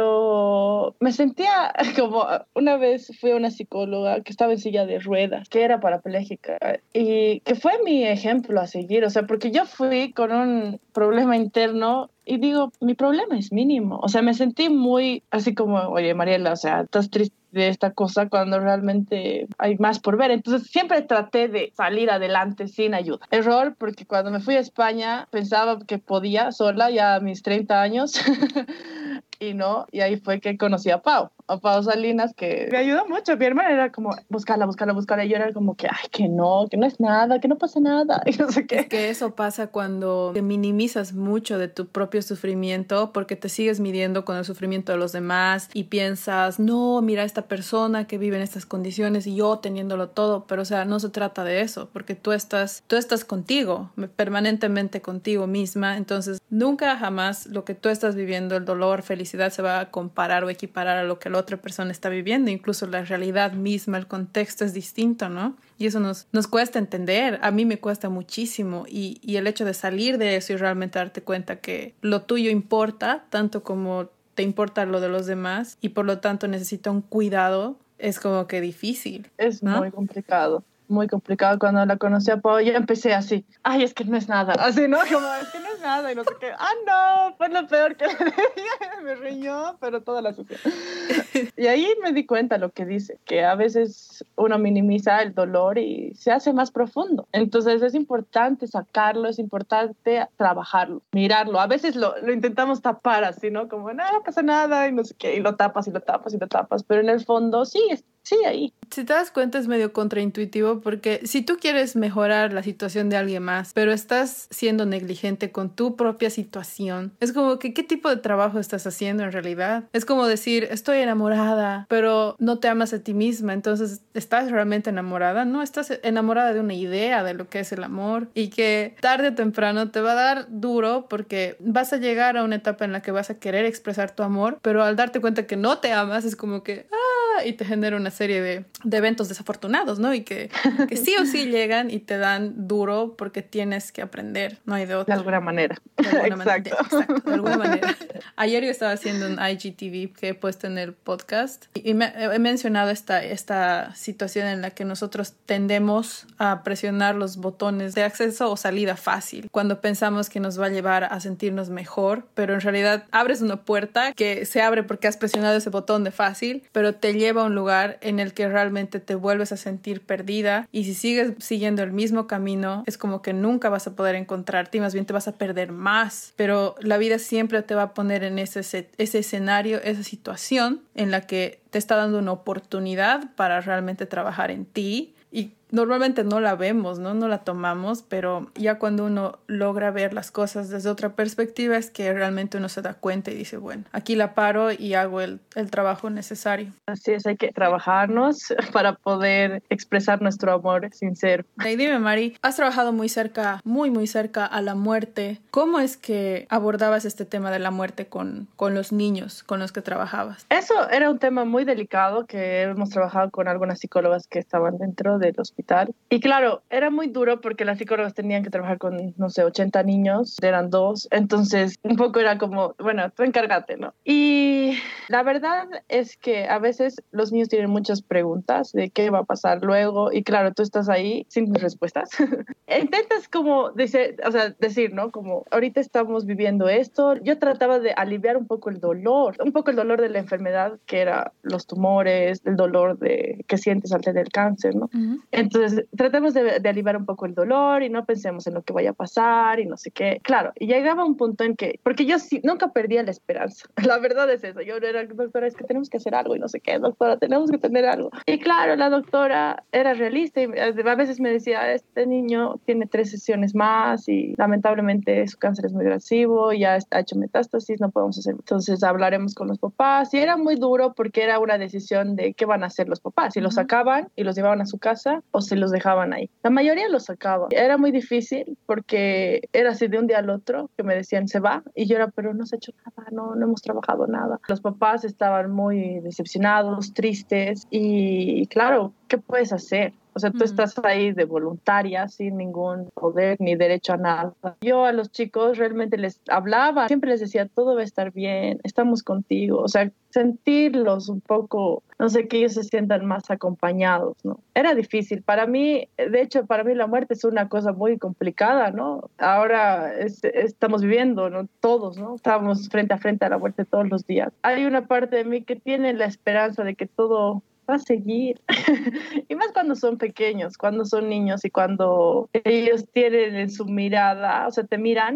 pero me sentía como, una vez fui a una psicóloga que estaba en silla de ruedas, que era parapléjica y que fue mi ejemplo a seguir, o sea, porque yo fui con un problema interno y digo, mi problema es mínimo, o sea, me sentí muy así como, oye, Mariela, o sea, estás triste de esta cosa cuando realmente hay más por ver. Entonces siempre traté de salir adelante sin ayuda. Error, porque cuando me fui a España pensaba que podía sola ya a mis 30 años y no, y ahí fue que conocí a Pau. a Pau Salinas, que me ayudó mucho. Mi hermana era como, búscala, búscala, búscala. Y yo era como que, ay, que no es nada, que no pasa nada. Y no sé qué. Es que eso pasa cuando te minimizas mucho de tu propio sufrimiento porque te sigues midiendo con el sufrimiento de los demás y piensas, no, mira esta persona que vive en estas condiciones y yo teniéndolo todo. Pero, o sea, no se trata de eso porque tú estás contigo, permanentemente contigo misma. Entonces, nunca jamás lo que tú estás viviendo, el dolor, felicidad, se va a comparar o equiparar a lo que la otra persona está viviendo. Incluso la realidad misma, el contexto es distinto, ¿no? Y eso nos cuesta entender. A mí me cuesta muchísimo. Y el hecho de salir de eso y realmente darte cuenta que lo tuyo importa tanto como te importa lo de los demás y por lo tanto necesita un cuidado, es como que difícil, Es ¿no? muy complicado. Muy complicado. Cuando la conocí a Pau, yo empecé así, ay, es que no es nada, así, ¿no? Como, es que no es nada, y no sé qué, no, fue lo peor que le dije, me riñó, pero toda la sociedad. Y ahí me di cuenta lo que dice, que a veces uno minimiza el dolor y se hace más profundo. Entonces es importante sacarlo, es importante trabajarlo, mirarlo. A veces lo intentamos tapar así, ¿no? Como, no pasa nada, y no sé qué, y lo tapas, y lo tapas, y lo tapas, pero en el fondo sí, ahí. Si te das cuenta es medio contraintuitivo porque si tú quieres mejorar la situación de alguien más, pero estás siendo negligente con tu propia situación, es como que ¿qué tipo de trabajo estás haciendo en realidad? Es como decir, estoy enamorada, pero no te amas a ti misma, entonces ¿estás realmente enamorada? No, estás enamorada de una idea de lo que es el amor y que tarde o temprano te va a dar duro porque vas a llegar a una etapa en la que vas a querer expresar tu amor, pero al darte cuenta que no te amas es como que y te genera una serie de eventos desafortunados, ¿no? Y que sí o sí llegan y te dan duro porque tienes que aprender, no hay de otra. De alguna manera. De alguna Exacto. Exacto, de alguna manera. Ayer yo estaba haciendo un IGTV que he puesto en el podcast y he mencionado esta situación en la que nosotros tendemos a presionar los botones de acceso o salida fácil cuando pensamos que nos va a llevar a sentirnos mejor, pero en realidad abres una puerta que se abre porque has presionado ese botón de fácil, pero te lleva a un lugar en el que realmente te vuelves a sentir perdida y si sigues siguiendo el mismo camino es como que nunca vas a poder encontrarte y más bien te vas a perder más, pero la vida siempre te va a poner en ese escenario, esa situación en la que te está dando una oportunidad para realmente trabajar en ti y normalmente no la vemos, ¿no? No la tomamos, pero ya cuando uno logra ver las cosas desde otra perspectiva es que realmente uno se da cuenta y dice, bueno, aquí la paro y hago el trabajo necesario. Así es, hay que trabajarnos para poder expresar nuestro amor sincero. Y dime, Mari, has trabajado muy cerca, muy, muy cerca a la muerte. ¿Cómo es que abordabas este tema de la muerte con los niños con los que trabajabas? Eso era un tema muy delicado que hemos trabajado con algunas psicólogas que estaban dentro del hospital. Y claro, era muy duro porque las psicólogas tenían que trabajar con, no sé, 80 niños, eran 2. Entonces, un poco era como, bueno, tú encárgate, ¿no? Y la verdad es que a veces los niños tienen muchas preguntas de qué va a pasar luego. Y claro, tú estás ahí sin respuestas. Intentas como decir, ¿no? Como ahorita estamos viviendo esto. Yo trataba de aliviar un poco el dolor de la enfermedad, que era los tumores, el dolor que sientes al tener cáncer, ¿no? Uh-huh. Entonces, tratamos de aliviar un poco el dolor y no pensemos en lo que vaya a pasar y no sé qué. Claro, y llegaba un punto en que, porque yo sí, nunca perdía la esperanza. La verdad es eso. Yo era, doctora, es que tenemos que hacer algo y no sé qué, doctora, tenemos que tener algo. Y claro, la doctora era realista y a veces me decía, este niño tiene 3 sesiones más y lamentablemente su cáncer es muy agresivo, ya ha hecho metástasis, no podemos hacer. Entonces hablaremos con los papás y era muy duro porque era una decisión de qué van a hacer los papás, si los sacaban y los llevaban a su casa o si los dejaban ahí. La mayoría los sacaba. Era muy difícil porque era así de un día al otro que me decían se va y yo era, pero no se ha hecho nada, no hemos trabajado nada. Los papás estaban muy decepcionados, tristes y claro, ¿qué puedes hacer? O sea, tú estás ahí de voluntaria, sin ningún poder ni derecho a nada. Yo a los chicos realmente les hablaba, siempre les decía, todo va a estar bien, estamos contigo. O sea, sentirlos un poco, no sé, que ellos se sientan más acompañados, ¿no? Era difícil. Para mí, de hecho, para mí la muerte es una cosa muy complicada, ¿no? Ahora estamos viviendo, ¿no? Todos, ¿no? Estamos frente a frente a la muerte todos los días. Hay una parte de mí que tiene la esperanza de que todo va a seguir. Y más cuando son pequeños, cuando son niños y cuando ellos tienen en su mirada, o sea, te miran y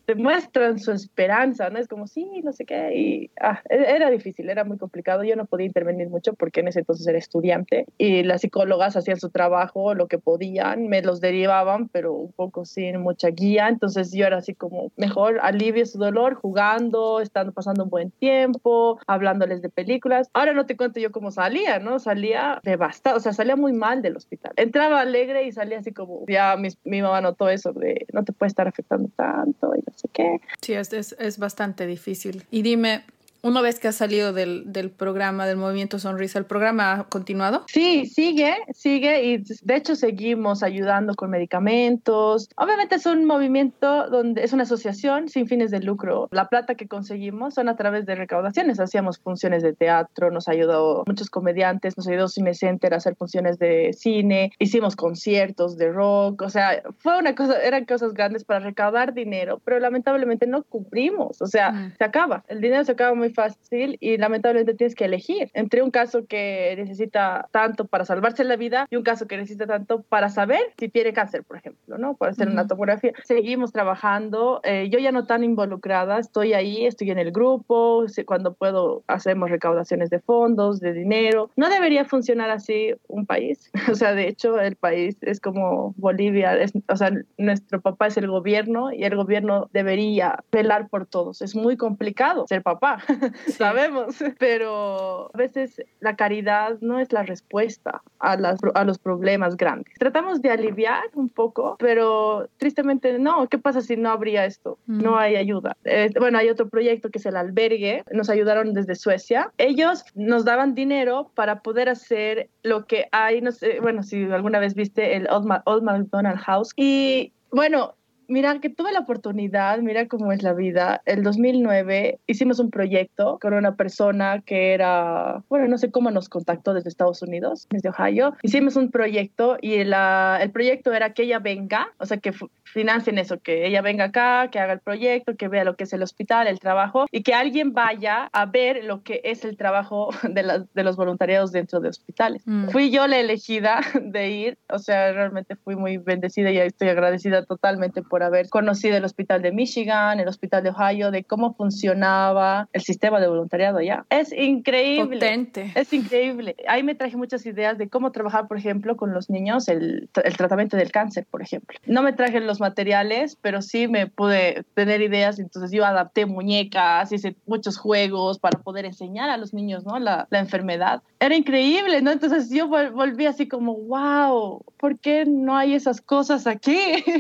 te muestran su esperanza, ¿no? Es como, sí, no sé qué, y era difícil, era muy complicado. Yo no podía intervenir mucho porque en ese entonces era estudiante y las psicólogas hacían su trabajo, lo que podían, me los derivaban, pero un poco sin mucha guía. Entonces yo era así como, mejor alivio su dolor jugando, estando pasando un buen tiempo, hablándoles de películas. Ahora no te cuento yo cómo salía, ¿no? Salía devastada, o sea, salía muy mal del hospital. Entraba alegre y salía así como, ya mi mamá notó eso de no te puede estar afectando tanto y no sé qué. Sí, es bastante difícil. Y dime, una vez que has salido del programa, del Movimiento Sonrisa, ¿el programa ha continuado? Sí, sigue y de hecho seguimos ayudando con medicamentos. Obviamente es un movimiento donde es una asociación sin fines de lucro. La plata que conseguimos son a través de recaudaciones. Hacíamos funciones de teatro, nos ayudó muchos comediantes, nos ayudó Cine Center a hacer funciones de cine, hicimos conciertos de rock, o sea, eran cosas grandes para recaudar dinero, pero lamentablemente no cubrimos, o sea, se acaba, el dinero se acaba muy fácil y lamentablemente tienes que elegir entre un caso que necesita tanto para salvarse la vida y un caso que necesita tanto para saber si tiene cáncer, por ejemplo, ¿no? Para hacer una tomografía. Seguimos trabajando, yo ya no tan involucrada, estoy ahí, estoy en el grupo, cuando puedo hacemos recaudaciones de fondos, de dinero. No debería funcionar así un país, o sea, de hecho el país es como Bolivia, o sea, nuestro papá es el gobierno y el gobierno debería velar por todos. Es muy complicado ser papá. Sí. Sabemos, pero a veces la caridad no es la respuesta a los problemas grandes. Tratamos de aliviar un poco, pero tristemente no. ¿Qué pasa si no habría esto? No hay ayuda. Bueno, hay otro proyecto que es el albergue. Nos ayudaron desde Suecia. Ellos nos daban dinero para poder hacer lo que hay, no sé, bueno, si alguna vez viste el Old MacDonald House. Y bueno, mira, que tuve la oportunidad, mira cómo es la vida. El 2009 hicimos un proyecto con una persona que era, bueno, no sé cómo nos contactó desde Estados Unidos, desde Ohio. Hicimos un proyecto y el proyecto era que ella venga, o sea, que financien eso, que ella venga acá, que haga el proyecto, que vea lo que es el hospital, el trabajo, y que alguien vaya a ver lo que es el trabajo de los voluntariados dentro de hospitales. Fui yo la elegida de ir, o sea, realmente fui muy bendecida y estoy agradecida totalmente por haber conocido el hospital de Michigan, el hospital de Ohio, de cómo funcionaba el sistema de voluntariado allá. Es increíble. Potente. Es increíble. Ahí me traje muchas ideas de cómo trabajar, por ejemplo, con los niños, el tratamiento del cáncer, por ejemplo. No me traje los materiales, pero sí me pude tener ideas, entonces yo adapté muñecas, hice muchos juegos para poder enseñar a los niños, ¿no? La enfermedad. Era increíble, ¿no? Entonces yo volví así como, wow, ¿por qué no hay esas cosas aquí?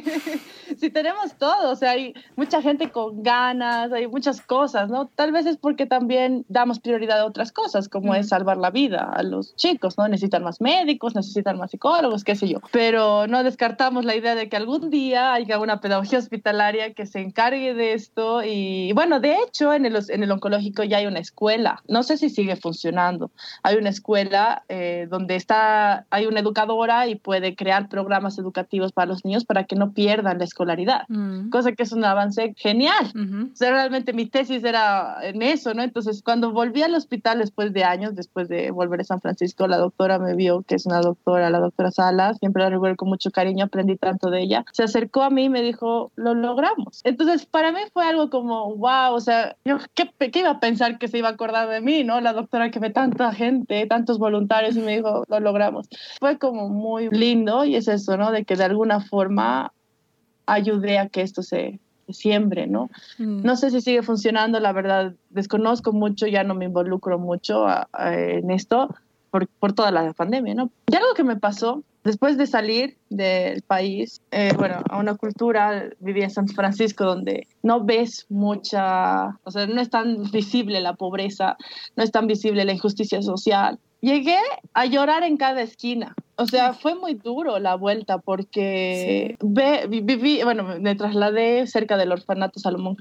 Si tenemos todo, o sea, hay mucha gente con ganas, hay muchas cosas, ¿no? Tal vez es porque también damos prioridad a otras cosas, como es salvar la vida a los chicos, ¿no? Necesitan más médicos, necesitan más psicólogos, qué sé yo. Pero no descartamos la idea de que algún día haya una pedagogía hospitalaria que se encargue de esto. Y bueno, de hecho, en el oncológico ya hay una escuela. No sé si sigue funcionando. Hay una escuela donde hay una educadora y puede crear programas educativos para los niños para que no pierdan la escolaridad, cosa que es un avance genial. O sea, realmente mi tesis era en eso, ¿no? Entonces, cuando volví al hospital después de años, después de volver a San Francisco, la doctora me vio, que es una doctora, la doctora Salas, siempre la recuerdo con mucho cariño, aprendí tanto de ella, se acercó a mí y me dijo, lo logramos. Entonces, para mí fue algo como, wow, o sea, yo, ¿qué iba a pensar que se iba a acordar de mí, ¿no? La doctora que ve tanta gente, tantos voluntarios, y me dijo, lo logramos. Fue como muy lindo, y es eso, ¿no? De que de alguna forma ayudé a que esto se siembre, ¿no? No sé si sigue funcionando, la verdad, desconozco mucho, ya no me involucro mucho en esto por toda la pandemia, ¿no? Y algo que me pasó después de salir del país, bueno, a una cultura, viví en San Francisco, donde no ves mucha, o sea, no es tan visible la pobreza, no es tan visible la injusticia social. Llegué a llorar en cada esquina. O sea, fue muy duro la vuelta porque viví, bueno, me trasladé cerca del orfanato Salomón Klein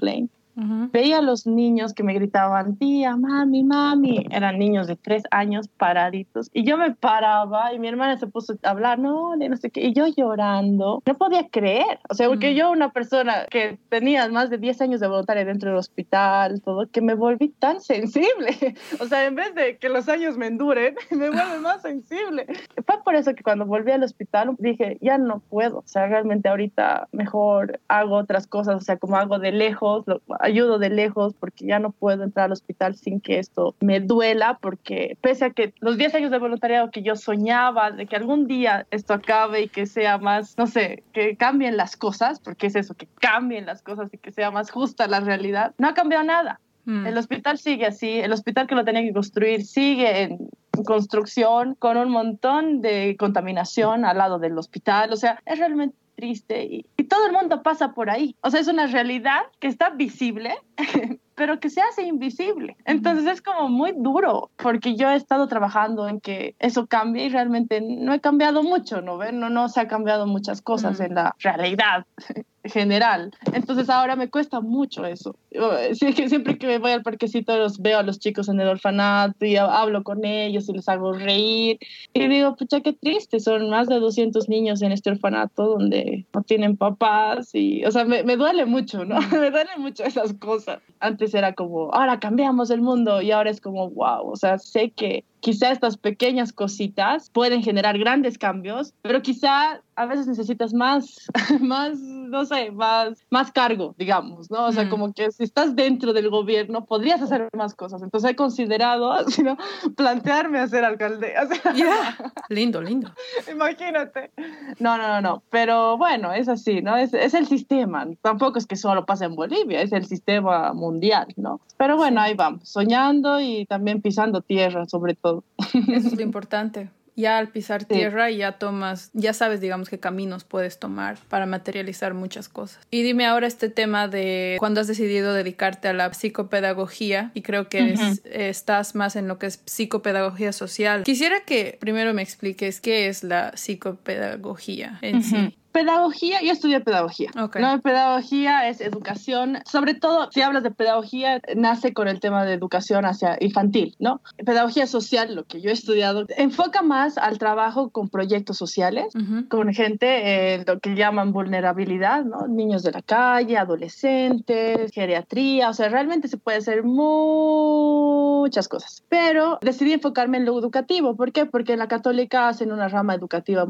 Veía a los niños que me gritaban, tía, mami, mami. Eran niños de 3 años paraditos. Y yo me paraba y mi hermana se puso a hablar, no sé qué. Y yo llorando, no podía creer. O sea, porque yo, una persona que tenía más de 10 años de voluntaria dentro del hospital, todo, que me volví tan sensible. O sea, en vez de que los años me enduren, me vuelve más sensible. Fue por eso que cuando volví al hospital dije, ya no puedo. O sea, realmente ahorita mejor hago otras cosas. O sea, como hago de lejos, ayudo de lejos, porque ya no puedo entrar al hospital sin que esto me duela, porque pese a que los 10 años de voluntariado que yo soñaba de que algún día esto acabe y que sea más, no sé, que cambien las cosas, porque es eso, que cambien las cosas y que sea más justa la realidad, no ha cambiado nada. El hospital sigue así, el hospital que lo tenían que construir sigue en construcción con un montón de contaminación al lado del hospital. O sea, es realmente triste y todo el mundo pasa por ahí. O sea, es una realidad que está visible, pero que se hace invisible. Entonces es como muy duro, porque yo he estado trabajando en que eso cambie y realmente no he cambiado mucho, ¿no ven? No se ha cambiado muchas cosas en la realidad general. Entonces ahora me cuesta mucho eso. Siempre que voy al parquecito veo a los chicos en el orfanato y hablo con ellos y les hago reír y digo, pucha, qué triste, son más de 200 niños en este orfanato donde no tienen papás y, o sea, me duele mucho, ¿no? Me duelen mucho esas cosas. Antes era como, ahora cambiamos el mundo y ahora es como, wow, o sea, sé que quizá estas pequeñas cositas pueden generar grandes cambios, pero quizá a veces necesitas más, no sé, más cargo, digamos, ¿no? O sea, como que si estás dentro del gobierno podrías hacer más cosas. Entonces he considerado, así, ¿no?, plantearme a ser alcalde. O sea, Lindo. Imagínate. No. Pero bueno, es así, ¿no? Es el sistema. Tampoco es que solo pasa en Bolivia, es el sistema mundial, ¿no? Pero bueno, ahí vamos, soñando y también pisando tierra, sobre todo. Eso es lo importante. Ya al pisar tierra ya sabes, digamos, qué caminos puedes tomar para materializar muchas cosas. Y dime ahora este tema de cuando has decidido dedicarte a la psicopedagogía, y creo que estás más en lo que es psicopedagogía social. Quisiera que primero me expliques qué es la psicopedagogía en sí. Pedagogía, yo estudié pedagogía. Okay. ¿No? Pedagogía es educación, sobre todo si hablas de pedagogía, nace con el tema de educación hacia infantil, ¿no? Pedagogía social, lo que yo he estudiado, enfoca más al trabajo con proyectos sociales, con gente, lo que llaman vulnerabilidad, ¿no? Niños de la calle, adolescentes, geriatría, o sea, realmente se puede hacer muchas cosas. Pero decidí enfocarme en lo educativo. ¿Por qué? Porque en la católica hacen una rama educativa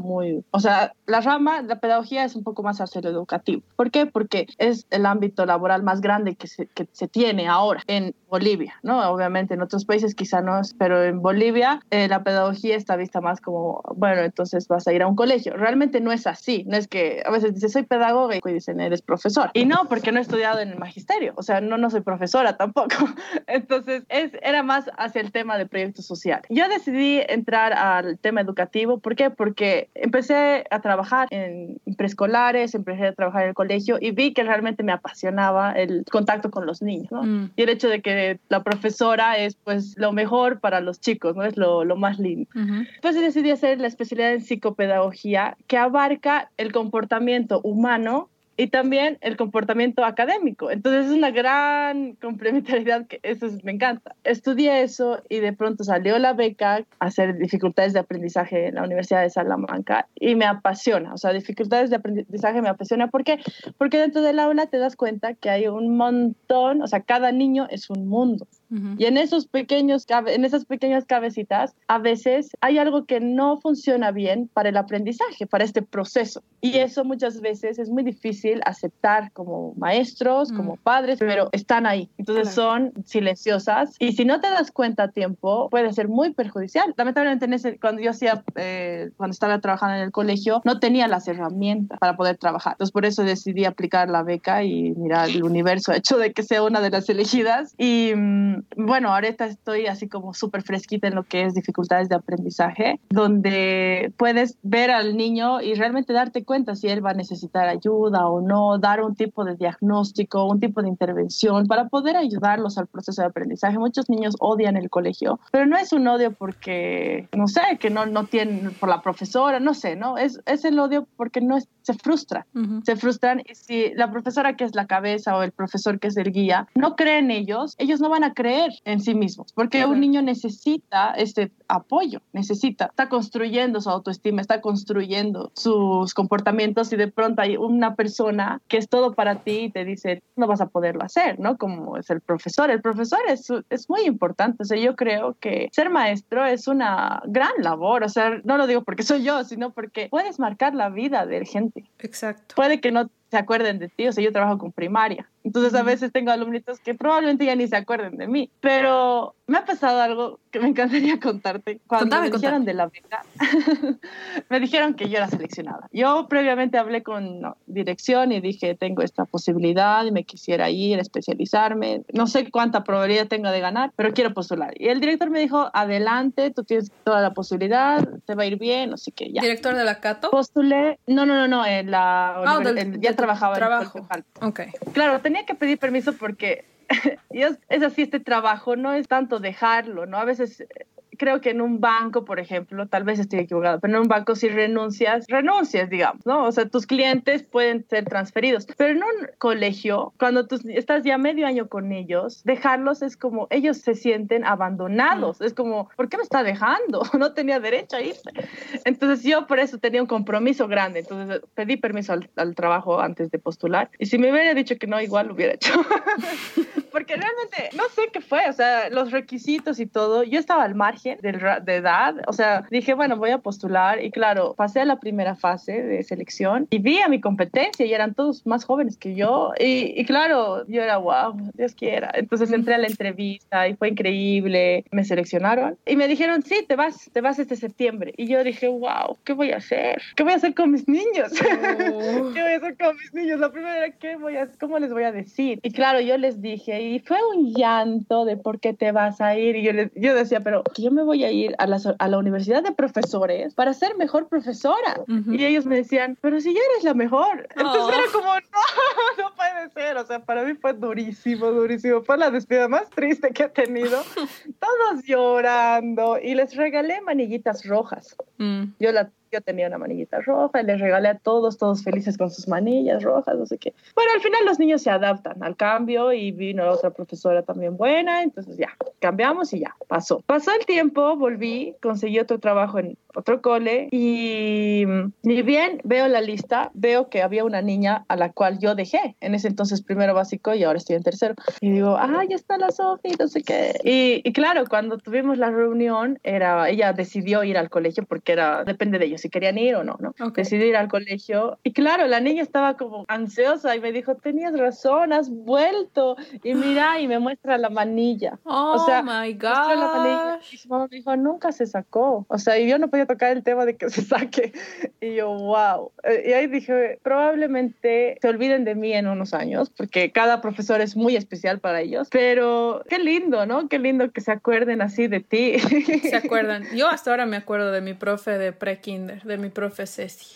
la pedagogía es un poco más hacia lo educativo. ¿Por qué? Porque es el ámbito laboral más grande que se tiene ahora en Bolivia, ¿no? Obviamente en otros países quizá no, pero en Bolivia la pedagogía está vista más como, bueno, entonces vas a ir a un colegio. Realmente no es así. No es que a veces dices, soy pedagoga y dicen, eres profesor. Y no, porque no he estudiado en el magisterio. O sea, no soy profesora tampoco. Entonces, era más hacia el tema de proyectos sociales. Yo decidí entrar al tema educativo. ¿Por qué? Porque empecé a trabajar en preescolares, empecé a trabajar en el colegio y vi que realmente me apasionaba el contacto con los niños, ¿no? Y el hecho de que la profesora es pues lo mejor para los chicos, ¿no? Es lo más lindo. Entonces decidí hacer la especialidad en psicopedagogía, que abarca el comportamiento humano y también el comportamiento académico. Entonces es una gran complementariedad que me encanta. Estudié eso y de pronto salió la beca a hacer dificultades de aprendizaje en la Universidad de Salamanca y me apasiona. O sea, dificultades de aprendizaje me apasiona. ¿Por qué? Porque dentro del aula te das cuenta que hay un montón, o sea, cada niño es un mundo. Y en esas pequeñas cabecitas, a veces hay algo que no funciona bien para el aprendizaje, para este proceso. Y eso muchas veces es muy difícil aceptar como maestros, como padres, pero están ahí. Entonces son silenciosas. Y si no te das cuenta a tiempo, puede ser muy perjudicial. Lamentablemente, cuando estaba trabajando en el colegio, no tenía las herramientas para poder trabajar. Entonces por eso decidí aplicar la beca y mira, el universo ha hecho de que sea una de las elegidas. Y bueno, ahorita estoy así como súper fresquita en lo que es dificultades de aprendizaje, donde puedes ver al niño y realmente darte cuenta si él va a necesitar ayuda o no, dar un tipo de diagnóstico, un tipo de intervención para poder ayudarlos al proceso de aprendizaje. Muchos niños odian el colegio, pero no es un odio porque, no sé, que no tienen por la profesora, no sé, ¿no? Es el odio porque se frustran. Se frustran y si la profesora que es la cabeza o el profesor que es el guía no cree en ellos no van a creer en sí mismos, porque un niño necesita este apoyo, está construyendo su autoestima, está construyendo sus comportamientos y de pronto hay una persona que es todo para ti y te dice, no vas a poderlo hacer, ¿no? Como es el profesor. El profesor es muy importante. O sea, yo creo que ser maestro es una gran labor. O sea, no lo digo porque soy yo, sino porque puedes marcar la vida de gente. Exacto. Puede que no se acuerden de ti. O sea, yo trabajo con primaria. Entonces, a veces tengo alumnitos que probablemente ya ni se acuerden de mí. Pero me ha pasado algo que me encantaría contarte. Cuando me dijeron de la beca, me dijeron que yo era seleccionada. Yo previamente hablé con dirección y dije, tengo esta posibilidad y me quisiera ir a especializarme. No sé cuánta probabilidad tengo de ganar, pero quiero postular. Y el director me dijo, adelante, tú tienes toda la posibilidad, te va a ir bien, no sé qué. Ya. ¿Director de la Cato? Postulé, no, en la ya trabajaba trabajo. En el Okay. Claro, tenía que pedir permiso porque es así, este trabajo no es tanto dejarlo, ¿no? A veces creo que en un banco, por ejemplo, tal vez estoy equivocado, pero en un banco si renuncias, digamos, ¿no? O sea, tus clientes pueden ser transferidos, pero en un colegio, cuando tú estás ya medio año con ellos, dejarlos es como, ellos se sienten abandonados, es como, ¿por qué me está dejando? No tenía derecho a irse. Entonces yo por eso tenía un compromiso grande, entonces pedí permiso al trabajo antes de postular, y si me hubiera dicho que no, igual lo hubiera hecho. Porque realmente no sé qué fue, o sea, los requisitos y todo, yo estaba al margen de edad, o sea, dije, bueno, voy a postular y claro, pasé a la primera fase de selección y vi a mi competencia y eran todos más jóvenes que yo y claro, yo era, wow, Dios quiera. Entonces entré a la entrevista y fue increíble, me seleccionaron y me dijeron, sí, te vas este septiembre. Y yo dije, wow, ¿qué voy a hacer? ¿Qué voy a hacer con mis niños? Oh. ¿Qué voy a hacer con mis niños? La primera era, ¿cómo les voy a decir? Y claro, yo les dije, y fue un llanto de por qué te vas a ir. Y yo decía, pero yo me voy a ir a la universidad de profesores para ser mejor profesora. Y ellos me decían, pero si ya eres la mejor. Entonces era como, no puede ser. O sea, para mí fue durísimo. Fue la despedida más triste que he tenido. Todos llorando. Y les regalé manillitas rojas. Yo tenía una manillita roja y les regalé a todos felices con sus manillas rojas, no sé qué. Bueno, al final los niños se adaptan al cambio y vino otra profesora también buena, entonces ya, cambiamos y ya, pasó. Pasó el tiempo, volví, conseguí otro trabajo en otro cole y ni bien veo la lista, veo que había una niña a la cual yo dejé en ese entonces primero básico y ahora estoy en tercero. Y digo, ya está la Sofi, no sé qué. Y claro, cuando tuvimos la reunión, ella decidió ir al colegio porque depende de ellos si querían ir o no, ¿no? Okay. Decidí ir al colegio y claro, la niña estaba como ansiosa y me dijo, tenías razón, has vuelto y mira, y me muestra la manilla. Oh, my God. La manilla y su mamá me dijo, nunca se sacó. O sea, y yo no podía tocar el tema de que se saque. Y yo, wow. Y ahí dije, probablemente se olviden de mí en unos años porque cada profesor es muy especial para ellos, pero qué lindo, ¿no? Qué lindo que se acuerden así de ti. Se acuerdan. Yo hasta ahora me acuerdo de mi profe de pre-kinder, de mi profe Ceci.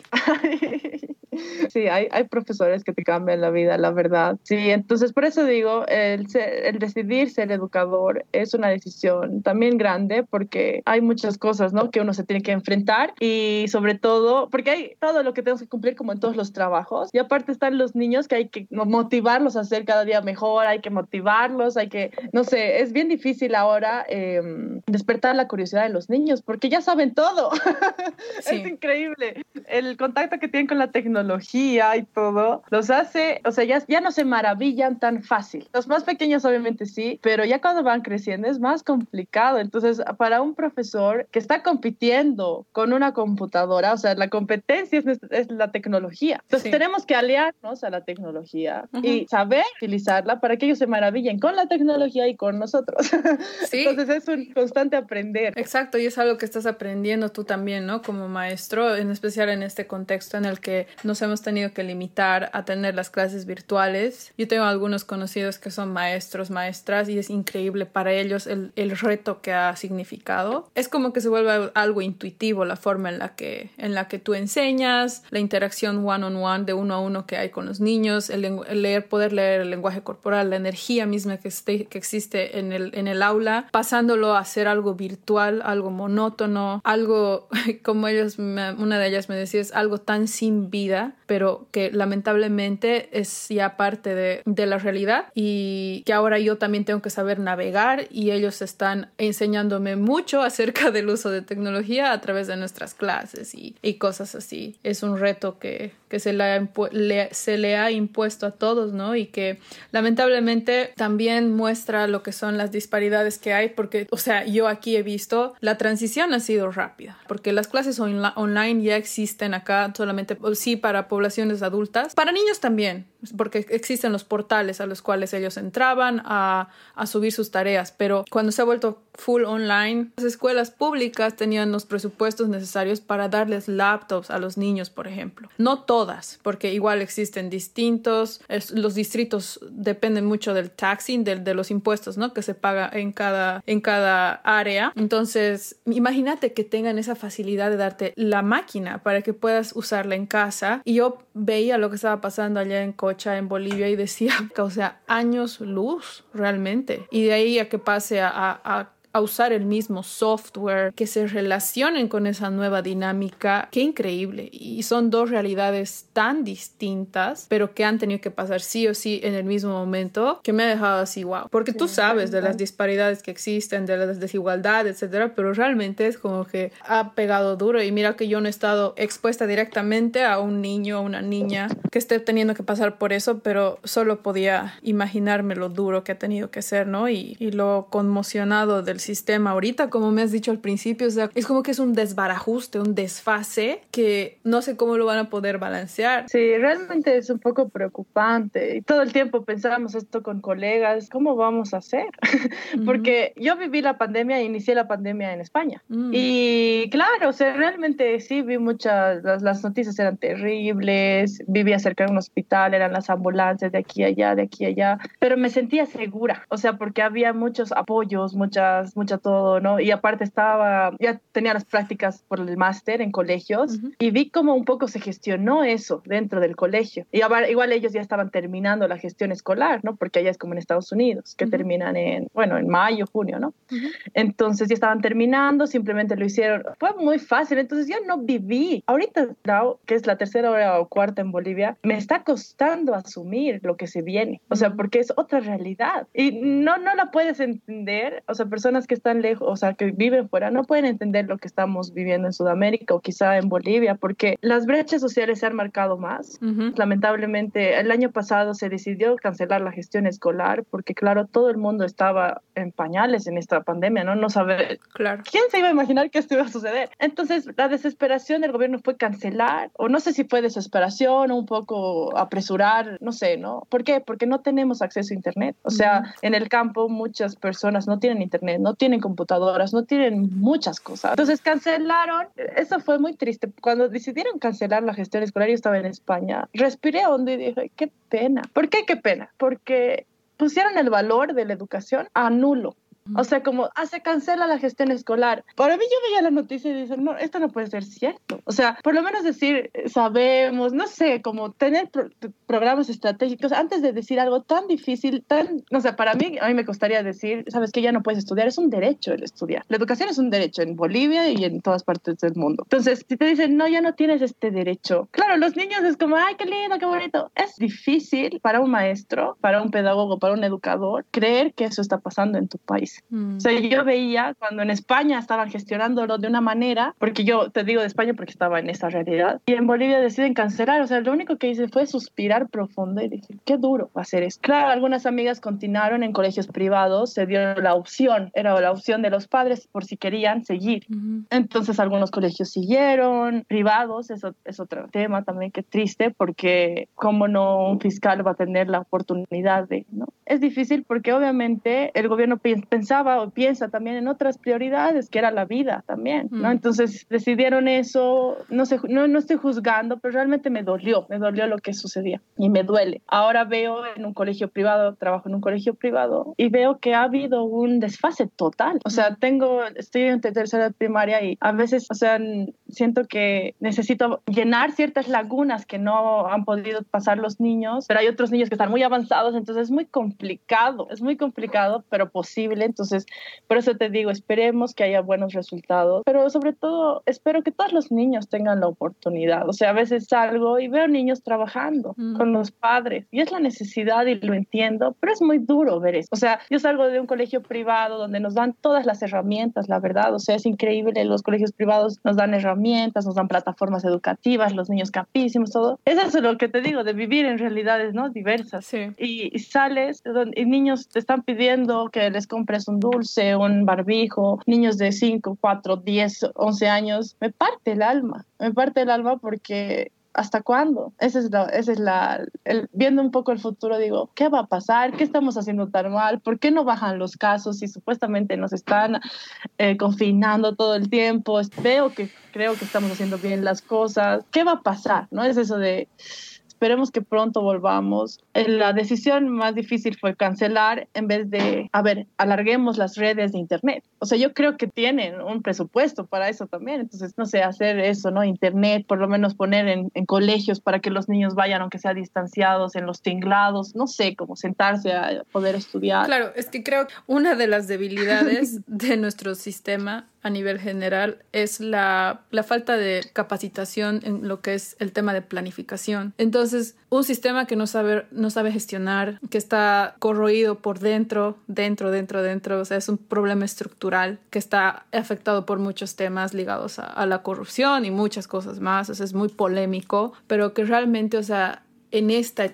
Sí, hay profesores que te cambian la vida, la verdad. Sí, entonces por eso digo, el decidir ser educador es una decisión también grande porque hay muchas cosas, ¿no? Que uno se tiene que enfrentar y sobre todo, porque hay todo lo que tenemos que cumplir como en todos los trabajos y aparte están los niños que hay que motivarlos a hacer cada día mejor, hay que motivarlos, no sé, es bien difícil ahora despertar la curiosidad de los niños porque ya saben todo. Sí. Es increíble. El contacto que tienen con la tecnología y todo, los hace, o sea, ya no se maravillan tan fácil. Los más pequeños obviamente sí, pero ya cuando van creciendo es más complicado. Entonces, para un profesor que está compitiendo con una computadora, o sea, la competencia es la tecnología. Entonces, tenemos que aliarnos a la tecnología y saber utilizarla para que ellos se maravillen con la tecnología y con nosotros. Sí. Entonces, es un constante aprender. Exacto, y es algo que estás aprendiendo tú también, ¿no? Como maestro, en especial en este contexto en el que no nos hemos tenido que limitar a tener las clases virtuales. Yo tengo algunos conocidos que son maestros, maestras, y es increíble para ellos el reto que ha significado. Es como que se vuelve algo intuitivo la forma en la que tú enseñas, la interacción one-on-one, de uno a uno que hay con los niños, poder leer el lenguaje corporal, la energía misma que existe en el aula, pasándolo a hacer algo virtual, algo monótono, algo como una de ellas me decía, es algo tan sin vida, pero que lamentablemente es ya parte de la realidad, y que ahora yo también tengo que saber navegar, y ellos están enseñándome mucho acerca del uso de tecnología a través de nuestras clases y cosas así. Es un reto que se le ha impuesto a todos, ¿no? Y que lamentablemente también muestra lo que son las disparidades que hay, porque, o sea, yo aquí he visto la transición ha sido rápida, porque las clases online ya existen acá solamente, sí, para poblaciones adultas, para niños también, porque existen los portales a los cuales ellos entraban a subir sus tareas, pero cuando se ha vuelto full online, las escuelas públicas tenían los presupuestos necesarios para darles laptops a los niños, por ejemplo. No todas, porque igual existen distintos, los distritos dependen mucho del taxing, de los impuestos, ¿no? Que se paga en cada área. Entonces, imagínate que tengan esa facilidad de darte la máquina para que puedas usarla en casa. Y yo veía lo que estaba pasando allá en Cocha, en Bolivia, y decía, o sea, años luz realmente. Y de ahí a que pase a usar el mismo software, que se relacionen con esa nueva dinámica. Qué increíble. Y son dos realidades tan distintas, pero que han tenido que pasar sí o sí en el mismo momento, que me ha dejado así, wow. Porque tú sabes de las disparidades que existen, de las desigualdades, etcétera, pero realmente es como que ha pegado duro. Y mira que yo no he estado expuesta directamente a un niño o una niña que esté teniendo que pasar por eso, pero solo podía imaginarme lo duro que ha tenido que ser, ¿no? Y lo conmocionado del sistema ahorita, como me has dicho al principio, o sea, es como que es un desbarajuste, un desfase que no sé cómo lo van a poder balancear. Sí, realmente es un poco preocupante. Y todo el tiempo pensábamos esto con colegas, ¿cómo vamos a hacer? Porque yo viví la pandemia, inicié la pandemia en España. Y claro, o sea, realmente sí vi las noticias eran terribles, vivía cerca de un hospital, eran las ambulancias de aquí a allá, pero me sentía segura, o sea, porque había muchos apoyos, mucha todo, ¿no? Y aparte ya tenía las prácticas por el máster en colegios, y vi cómo un poco se gestionó eso dentro del colegio. Y igual ellos ya estaban terminando la gestión escolar, ¿no? Porque allá es como en Estados Unidos, que terminan en mayo, junio, ¿no? Entonces ya estaban terminando, simplemente lo hicieron. Fue muy fácil, entonces yo no viví. Ahorita, que es la tercera hora o cuarta en Bolivia, me está costando asumir lo que se viene, o sea, porque es otra realidad. Y no la puedes entender, o sea, personas que están lejos, o sea, que viven fuera, no pueden entender lo que estamos viviendo en Sudamérica o quizá en Bolivia, porque las brechas sociales se han marcado más. Lamentablemente, el año pasado se decidió cancelar la gestión escolar porque, claro, todo el mundo estaba en pañales en esta pandemia, ¿no? No sabe, claro. ¿Quién se iba a imaginar que esto iba a suceder? Entonces, la desesperación del gobierno fue cancelar, o no sé si fue desesperación o un poco apresurar, no sé, ¿no? ¿Por qué? Porque no tenemos acceso a internet. O sea, en el campo muchas personas no tienen internet, no tienen computadoras, no tienen muchas cosas. Entonces cancelaron. Eso fue muy triste. Cuando decidieron cancelar la gestión escolar, yo estaba en España, respiré hondo y dije, qué pena. ¿Por qué qué pena? Porque pusieron el valor de la educación a nulo. O sea, como, se cancela la gestión escolar. Para mí yo veía la noticia y dije, no, esto no puede ser cierto. O sea, por lo menos decir, sabemos, no sé, como tener programas estratégicos antes de decir algo tan difícil, no sé, a mí me costaría decir, sabes que ya no puedes estudiar, es un derecho el estudiar. La educación es un derecho en Bolivia y en todas partes del mundo. Entonces, si te dicen, no, ya no tienes este derecho. Claro, los niños es como, ay, qué lindo, qué bonito. Es difícil para un maestro, para un pedagogo, para un educador, creer que eso está pasando en tu país. O sea, yo veía cuando en España estaban gestionándolo de una manera, porque yo te digo de España porque estaba en esa realidad, y en Bolivia deciden cancelar. O sea, lo único que hice fue suspirar profundo y dije, qué duro va a ser esto. Claro, algunas amigas continuaron en colegios privados, se dio la opción, era la opción de los padres por si querían seguir. Entonces algunos colegios siguieron, privados, eso es otro tema también que triste, porque cómo no un fiscal va a tener la oportunidad de, ¿no? Es difícil porque obviamente el gobierno pensaba pensaba o piensa también en otras prioridades, que era la vida también, ¿no? Entonces decidieron eso, no sé, no estoy juzgando, pero realmente me dolió lo que sucedía y me duele. Ahora veo en un colegio privado, trabajo en un colegio privado y veo que ha habido un desfase total. O sea, estoy en tercera de primaria y a veces, o sea, siento que necesito llenar ciertas lagunas que no han podido pasar los niños, pero hay otros niños que están muy avanzados, entonces es muy complicado, pero posible. Entonces, por eso te digo, esperemos que haya buenos resultados, pero sobre todo espero que todos los niños tengan la oportunidad. O sea, a veces salgo y veo niños trabajando con los padres y es la necesidad y lo entiendo, pero es muy duro ver eso. O sea, yo salgo de un colegio privado donde nos dan todas las herramientas, la verdad. O sea, es increíble, los colegios privados nos dan herramientas, nos dan plataformas educativas, los niños capísimos, todo. Es eso lo que te digo, de vivir en realidades, ¿no? Diversas. Sí. Y sales y niños te están pidiendo que les compres un dulce, un barbijo, niños de 5, 4, 10, 11 años. Me parte el alma porque ¿hasta cuándo? Viendo un poco el futuro, digo, ¿qué va a pasar? ¿Qué estamos haciendo tan mal? ¿Por qué no bajan los casos si supuestamente nos están confinando todo el tiempo? Creo que estamos haciendo bien las cosas. ¿Qué va a pasar? ¿No? Es eso de... Esperemos que pronto volvamos. La decisión más difícil fue cancelar en vez de, alarguemos las redes de internet. O sea, yo creo que tienen un presupuesto para eso también. Entonces, no sé, hacer eso, ¿no? Internet, por lo menos poner en colegios para que los niños vayan, aunque sea distanciados, en los tinglados, no sé, como sentarse a poder estudiar. Claro, es que creo que una de las debilidades de nuestro sistema a nivel general es la falta de capacitación en lo que es el tema de planificación. Entonces, un sistema que no sabe gestionar, que está corroído por dentro, o sea, es un problema estructural que está afectado por muchos temas ligados a la corrupción y muchas cosas más. O sea, es muy polémico, pero que realmente, o sea, en esta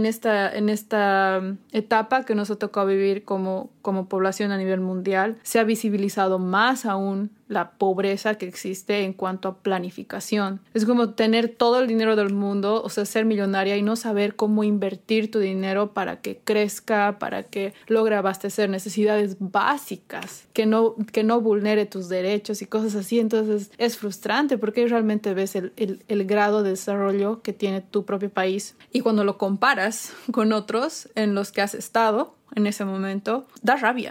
etapa que nos ha tocado vivir como población a nivel mundial, se ha visibilizado más aún la pobreza que existe en cuanto a planificación. Es como tener todo el dinero del mundo, o sea, ser millonaria y no saber cómo invertir tu dinero para que crezca, para que logre abastecer necesidades básicas, que no vulnere tus derechos y cosas así. Entonces es frustrante porque realmente ves el grado de desarrollo que tiene tu propio país y cuando lo comparas con otros en los que has estado en ese momento, da rabia,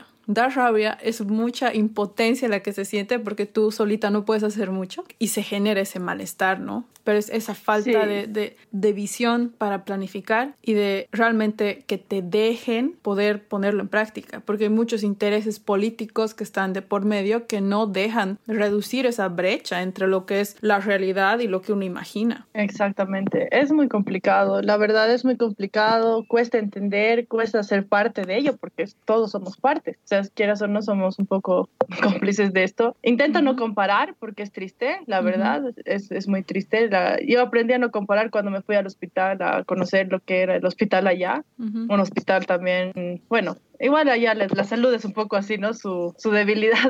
es mucha impotencia la que se siente porque tú solita no puedes hacer mucho y se genera ese malestar, ¿no? Pero es esa falta de visión para planificar y de realmente que te dejen poder ponerlo en práctica, porque hay muchos intereses políticos que están de por medio que no dejan reducir esa brecha entre lo que es la realidad y lo que uno imagina. Exactamente, es muy complicado, la verdad es muy complicado, cuesta entender, cuesta ser parte de ello, porque todos somos partes, o sea, quieras o no, somos un poco cómplices de esto. Intento no comparar porque es triste, la verdad, es muy triste. Yo aprendí a no comparar cuando me fui al hospital a conocer lo que era el hospital allá, un hospital también, bueno, igual allá la salud es un poco así, ¿no? Su debilidad,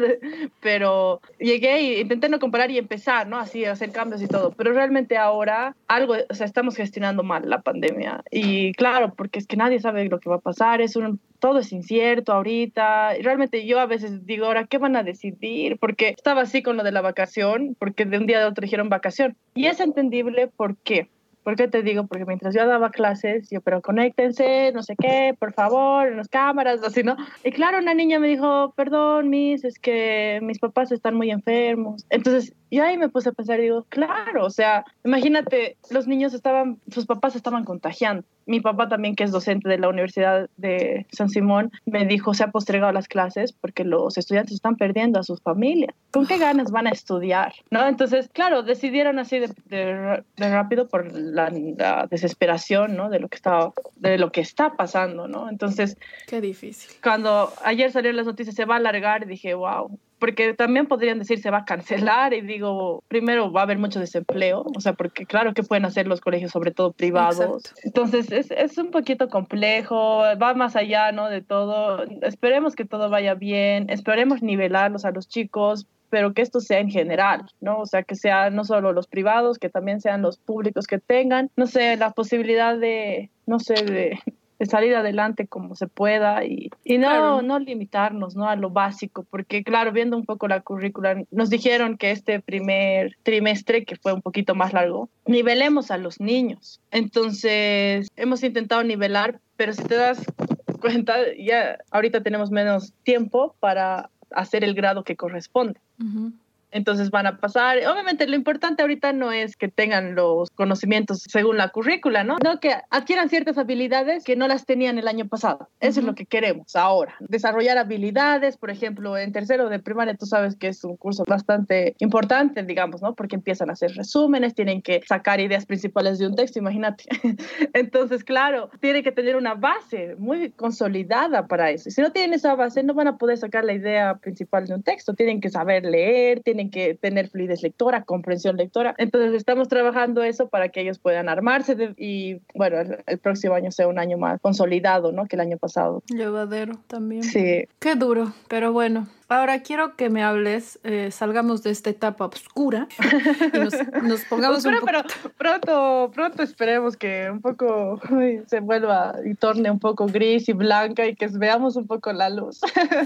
pero llegué y intenté no comparar y empezar, ¿no? Así, hacer cambios y todo, pero realmente ahora o sea, estamos gestionando mal la pandemia y claro, porque es que nadie sabe lo que va a pasar, todo es incierto ahorita, y realmente yo a veces digo, ahora, ¿qué van a decidir? Porque estaba así con lo de la vacación, porque de un día a otro dijeron vacación, y es entendible por qué. ¿Por qué te digo? Porque mientras yo daba clases, pero conéctense, no sé qué, por favor, en las cámaras, así, ¿no? Y claro, una niña me dijo, perdón, Miss, es que mis papás están muy enfermos. Entonces, yo ahí me puse a pensar, digo, claro, o sea, imagínate, sus papás estaban contagiando. Mi papá también, que es docente de la Universidad de San Simón, me dijo, se ha postergado las clases porque los estudiantes están perdiendo a sus familias. ¿Con qué ganas van a estudiar? ¿No? Entonces, claro, decidieron así de rápido por la desesperación, ¿no? De lo que está pasando, ¿no? Entonces, qué difícil. Cuando ayer salieron las noticias, se va a alargar, dije, wow. Porque también podrían decir se va a cancelar y digo, primero va a haber mucho desempleo, o sea, porque claro, ¿qué pueden hacer los colegios, sobre todo privados? Exacto. Entonces es un poquito complejo, va más allá, ¿no? De todo. Esperemos que todo vaya bien, esperemos nivelarlos a los chicos, pero que esto sea en general, ¿no? O sea, que sean no solo los privados, que también sean los públicos que tengan, no sé, la posibilidad de de salir adelante como se pueda y no limitarnos, ¿no? A lo básico, porque claro, viendo un poco la currícula, nos dijeron que este primer trimestre, que fue un poquito más largo, nivelemos a los niños. Entonces, hemos intentado nivelar, pero si te das cuenta, ya ahorita tenemos menos tiempo para hacer el grado que corresponde. Uh-huh. Entonces van a pasar, obviamente lo importante ahorita no es que tengan los conocimientos según la currícula, ¿no? No, que adquieran ciertas habilidades que no las tenían el año pasado. Eso es lo que queremos ahora. Desarrollar habilidades, por ejemplo, en tercero de primaria, tú sabes que es un curso bastante importante, digamos, ¿no? Porque empiezan a hacer resúmenes, tienen que sacar ideas principales de un texto, imagínate. Entonces, claro, tienen que tener una base muy consolidada para eso. Y si no tienen esa base, no van a poder sacar la idea principal de un texto. Tienen que saber leer, tienen que tener fluidez lectora, comprensión lectora. Entonces estamos trabajando eso para que ellos puedan armarse y bueno, el próximo año sea un año más consolidado, ¿no? Que el año pasado. Llevadero también. Sí. Qué duro, pero bueno. Ahora quiero que me hables, salgamos de esta etapa oscura y nos pongamos oscura, pero pronto esperemos que un poco se vuelva y torne un poco gris y blanca y que veamos un poco la luz.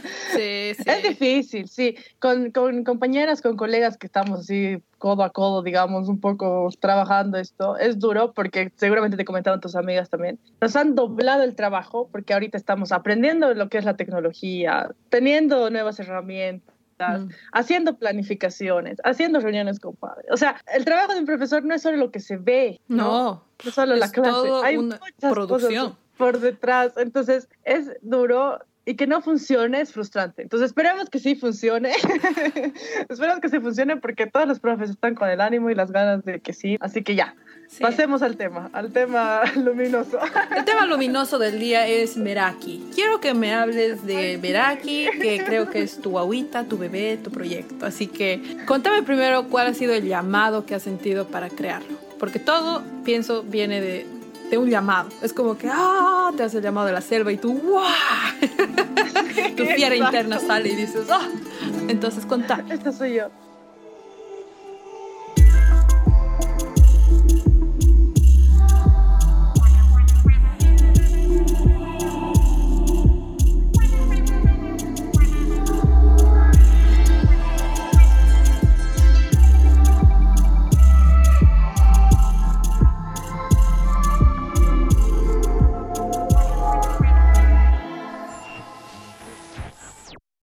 Sí, sí. Es difícil, sí. Con compañeras, con colegas que estamos así codo a codo, digamos, un poco trabajando esto, es duro porque seguramente te comentaron tus amigas también. Nos han doblado el trabajo porque ahorita estamos aprendiendo lo que es la tecnología, teniendo nuevas herramientas, haciendo planificaciones, haciendo reuniones con padres. O sea, el trabajo de un profesor no es solo lo que se ve, no es solo la clase. Todo hay una muchas producción cosas por detrás. Entonces, es duro. Y que no funcione es frustrante. Entonces esperemos que sí funcione. Esperemos que sí funcione porque todos los profes están con el ánimo y las ganas de que sí. Así que ya, sí. Pasemos al tema luminoso. El tema luminoso del día es Meraki. Quiero que me hables de Meraki, que creo que es tu agüita, tu bebé, tu proyecto. Así que contame primero cuál ha sido el llamado que has sentido para crearlo. Porque todo, pienso, viene de un llamado. Es como que te hace el llamado de la selva y tú ¡guau! Tu fiera interna sale y dices entonces contá. Esta soy yo.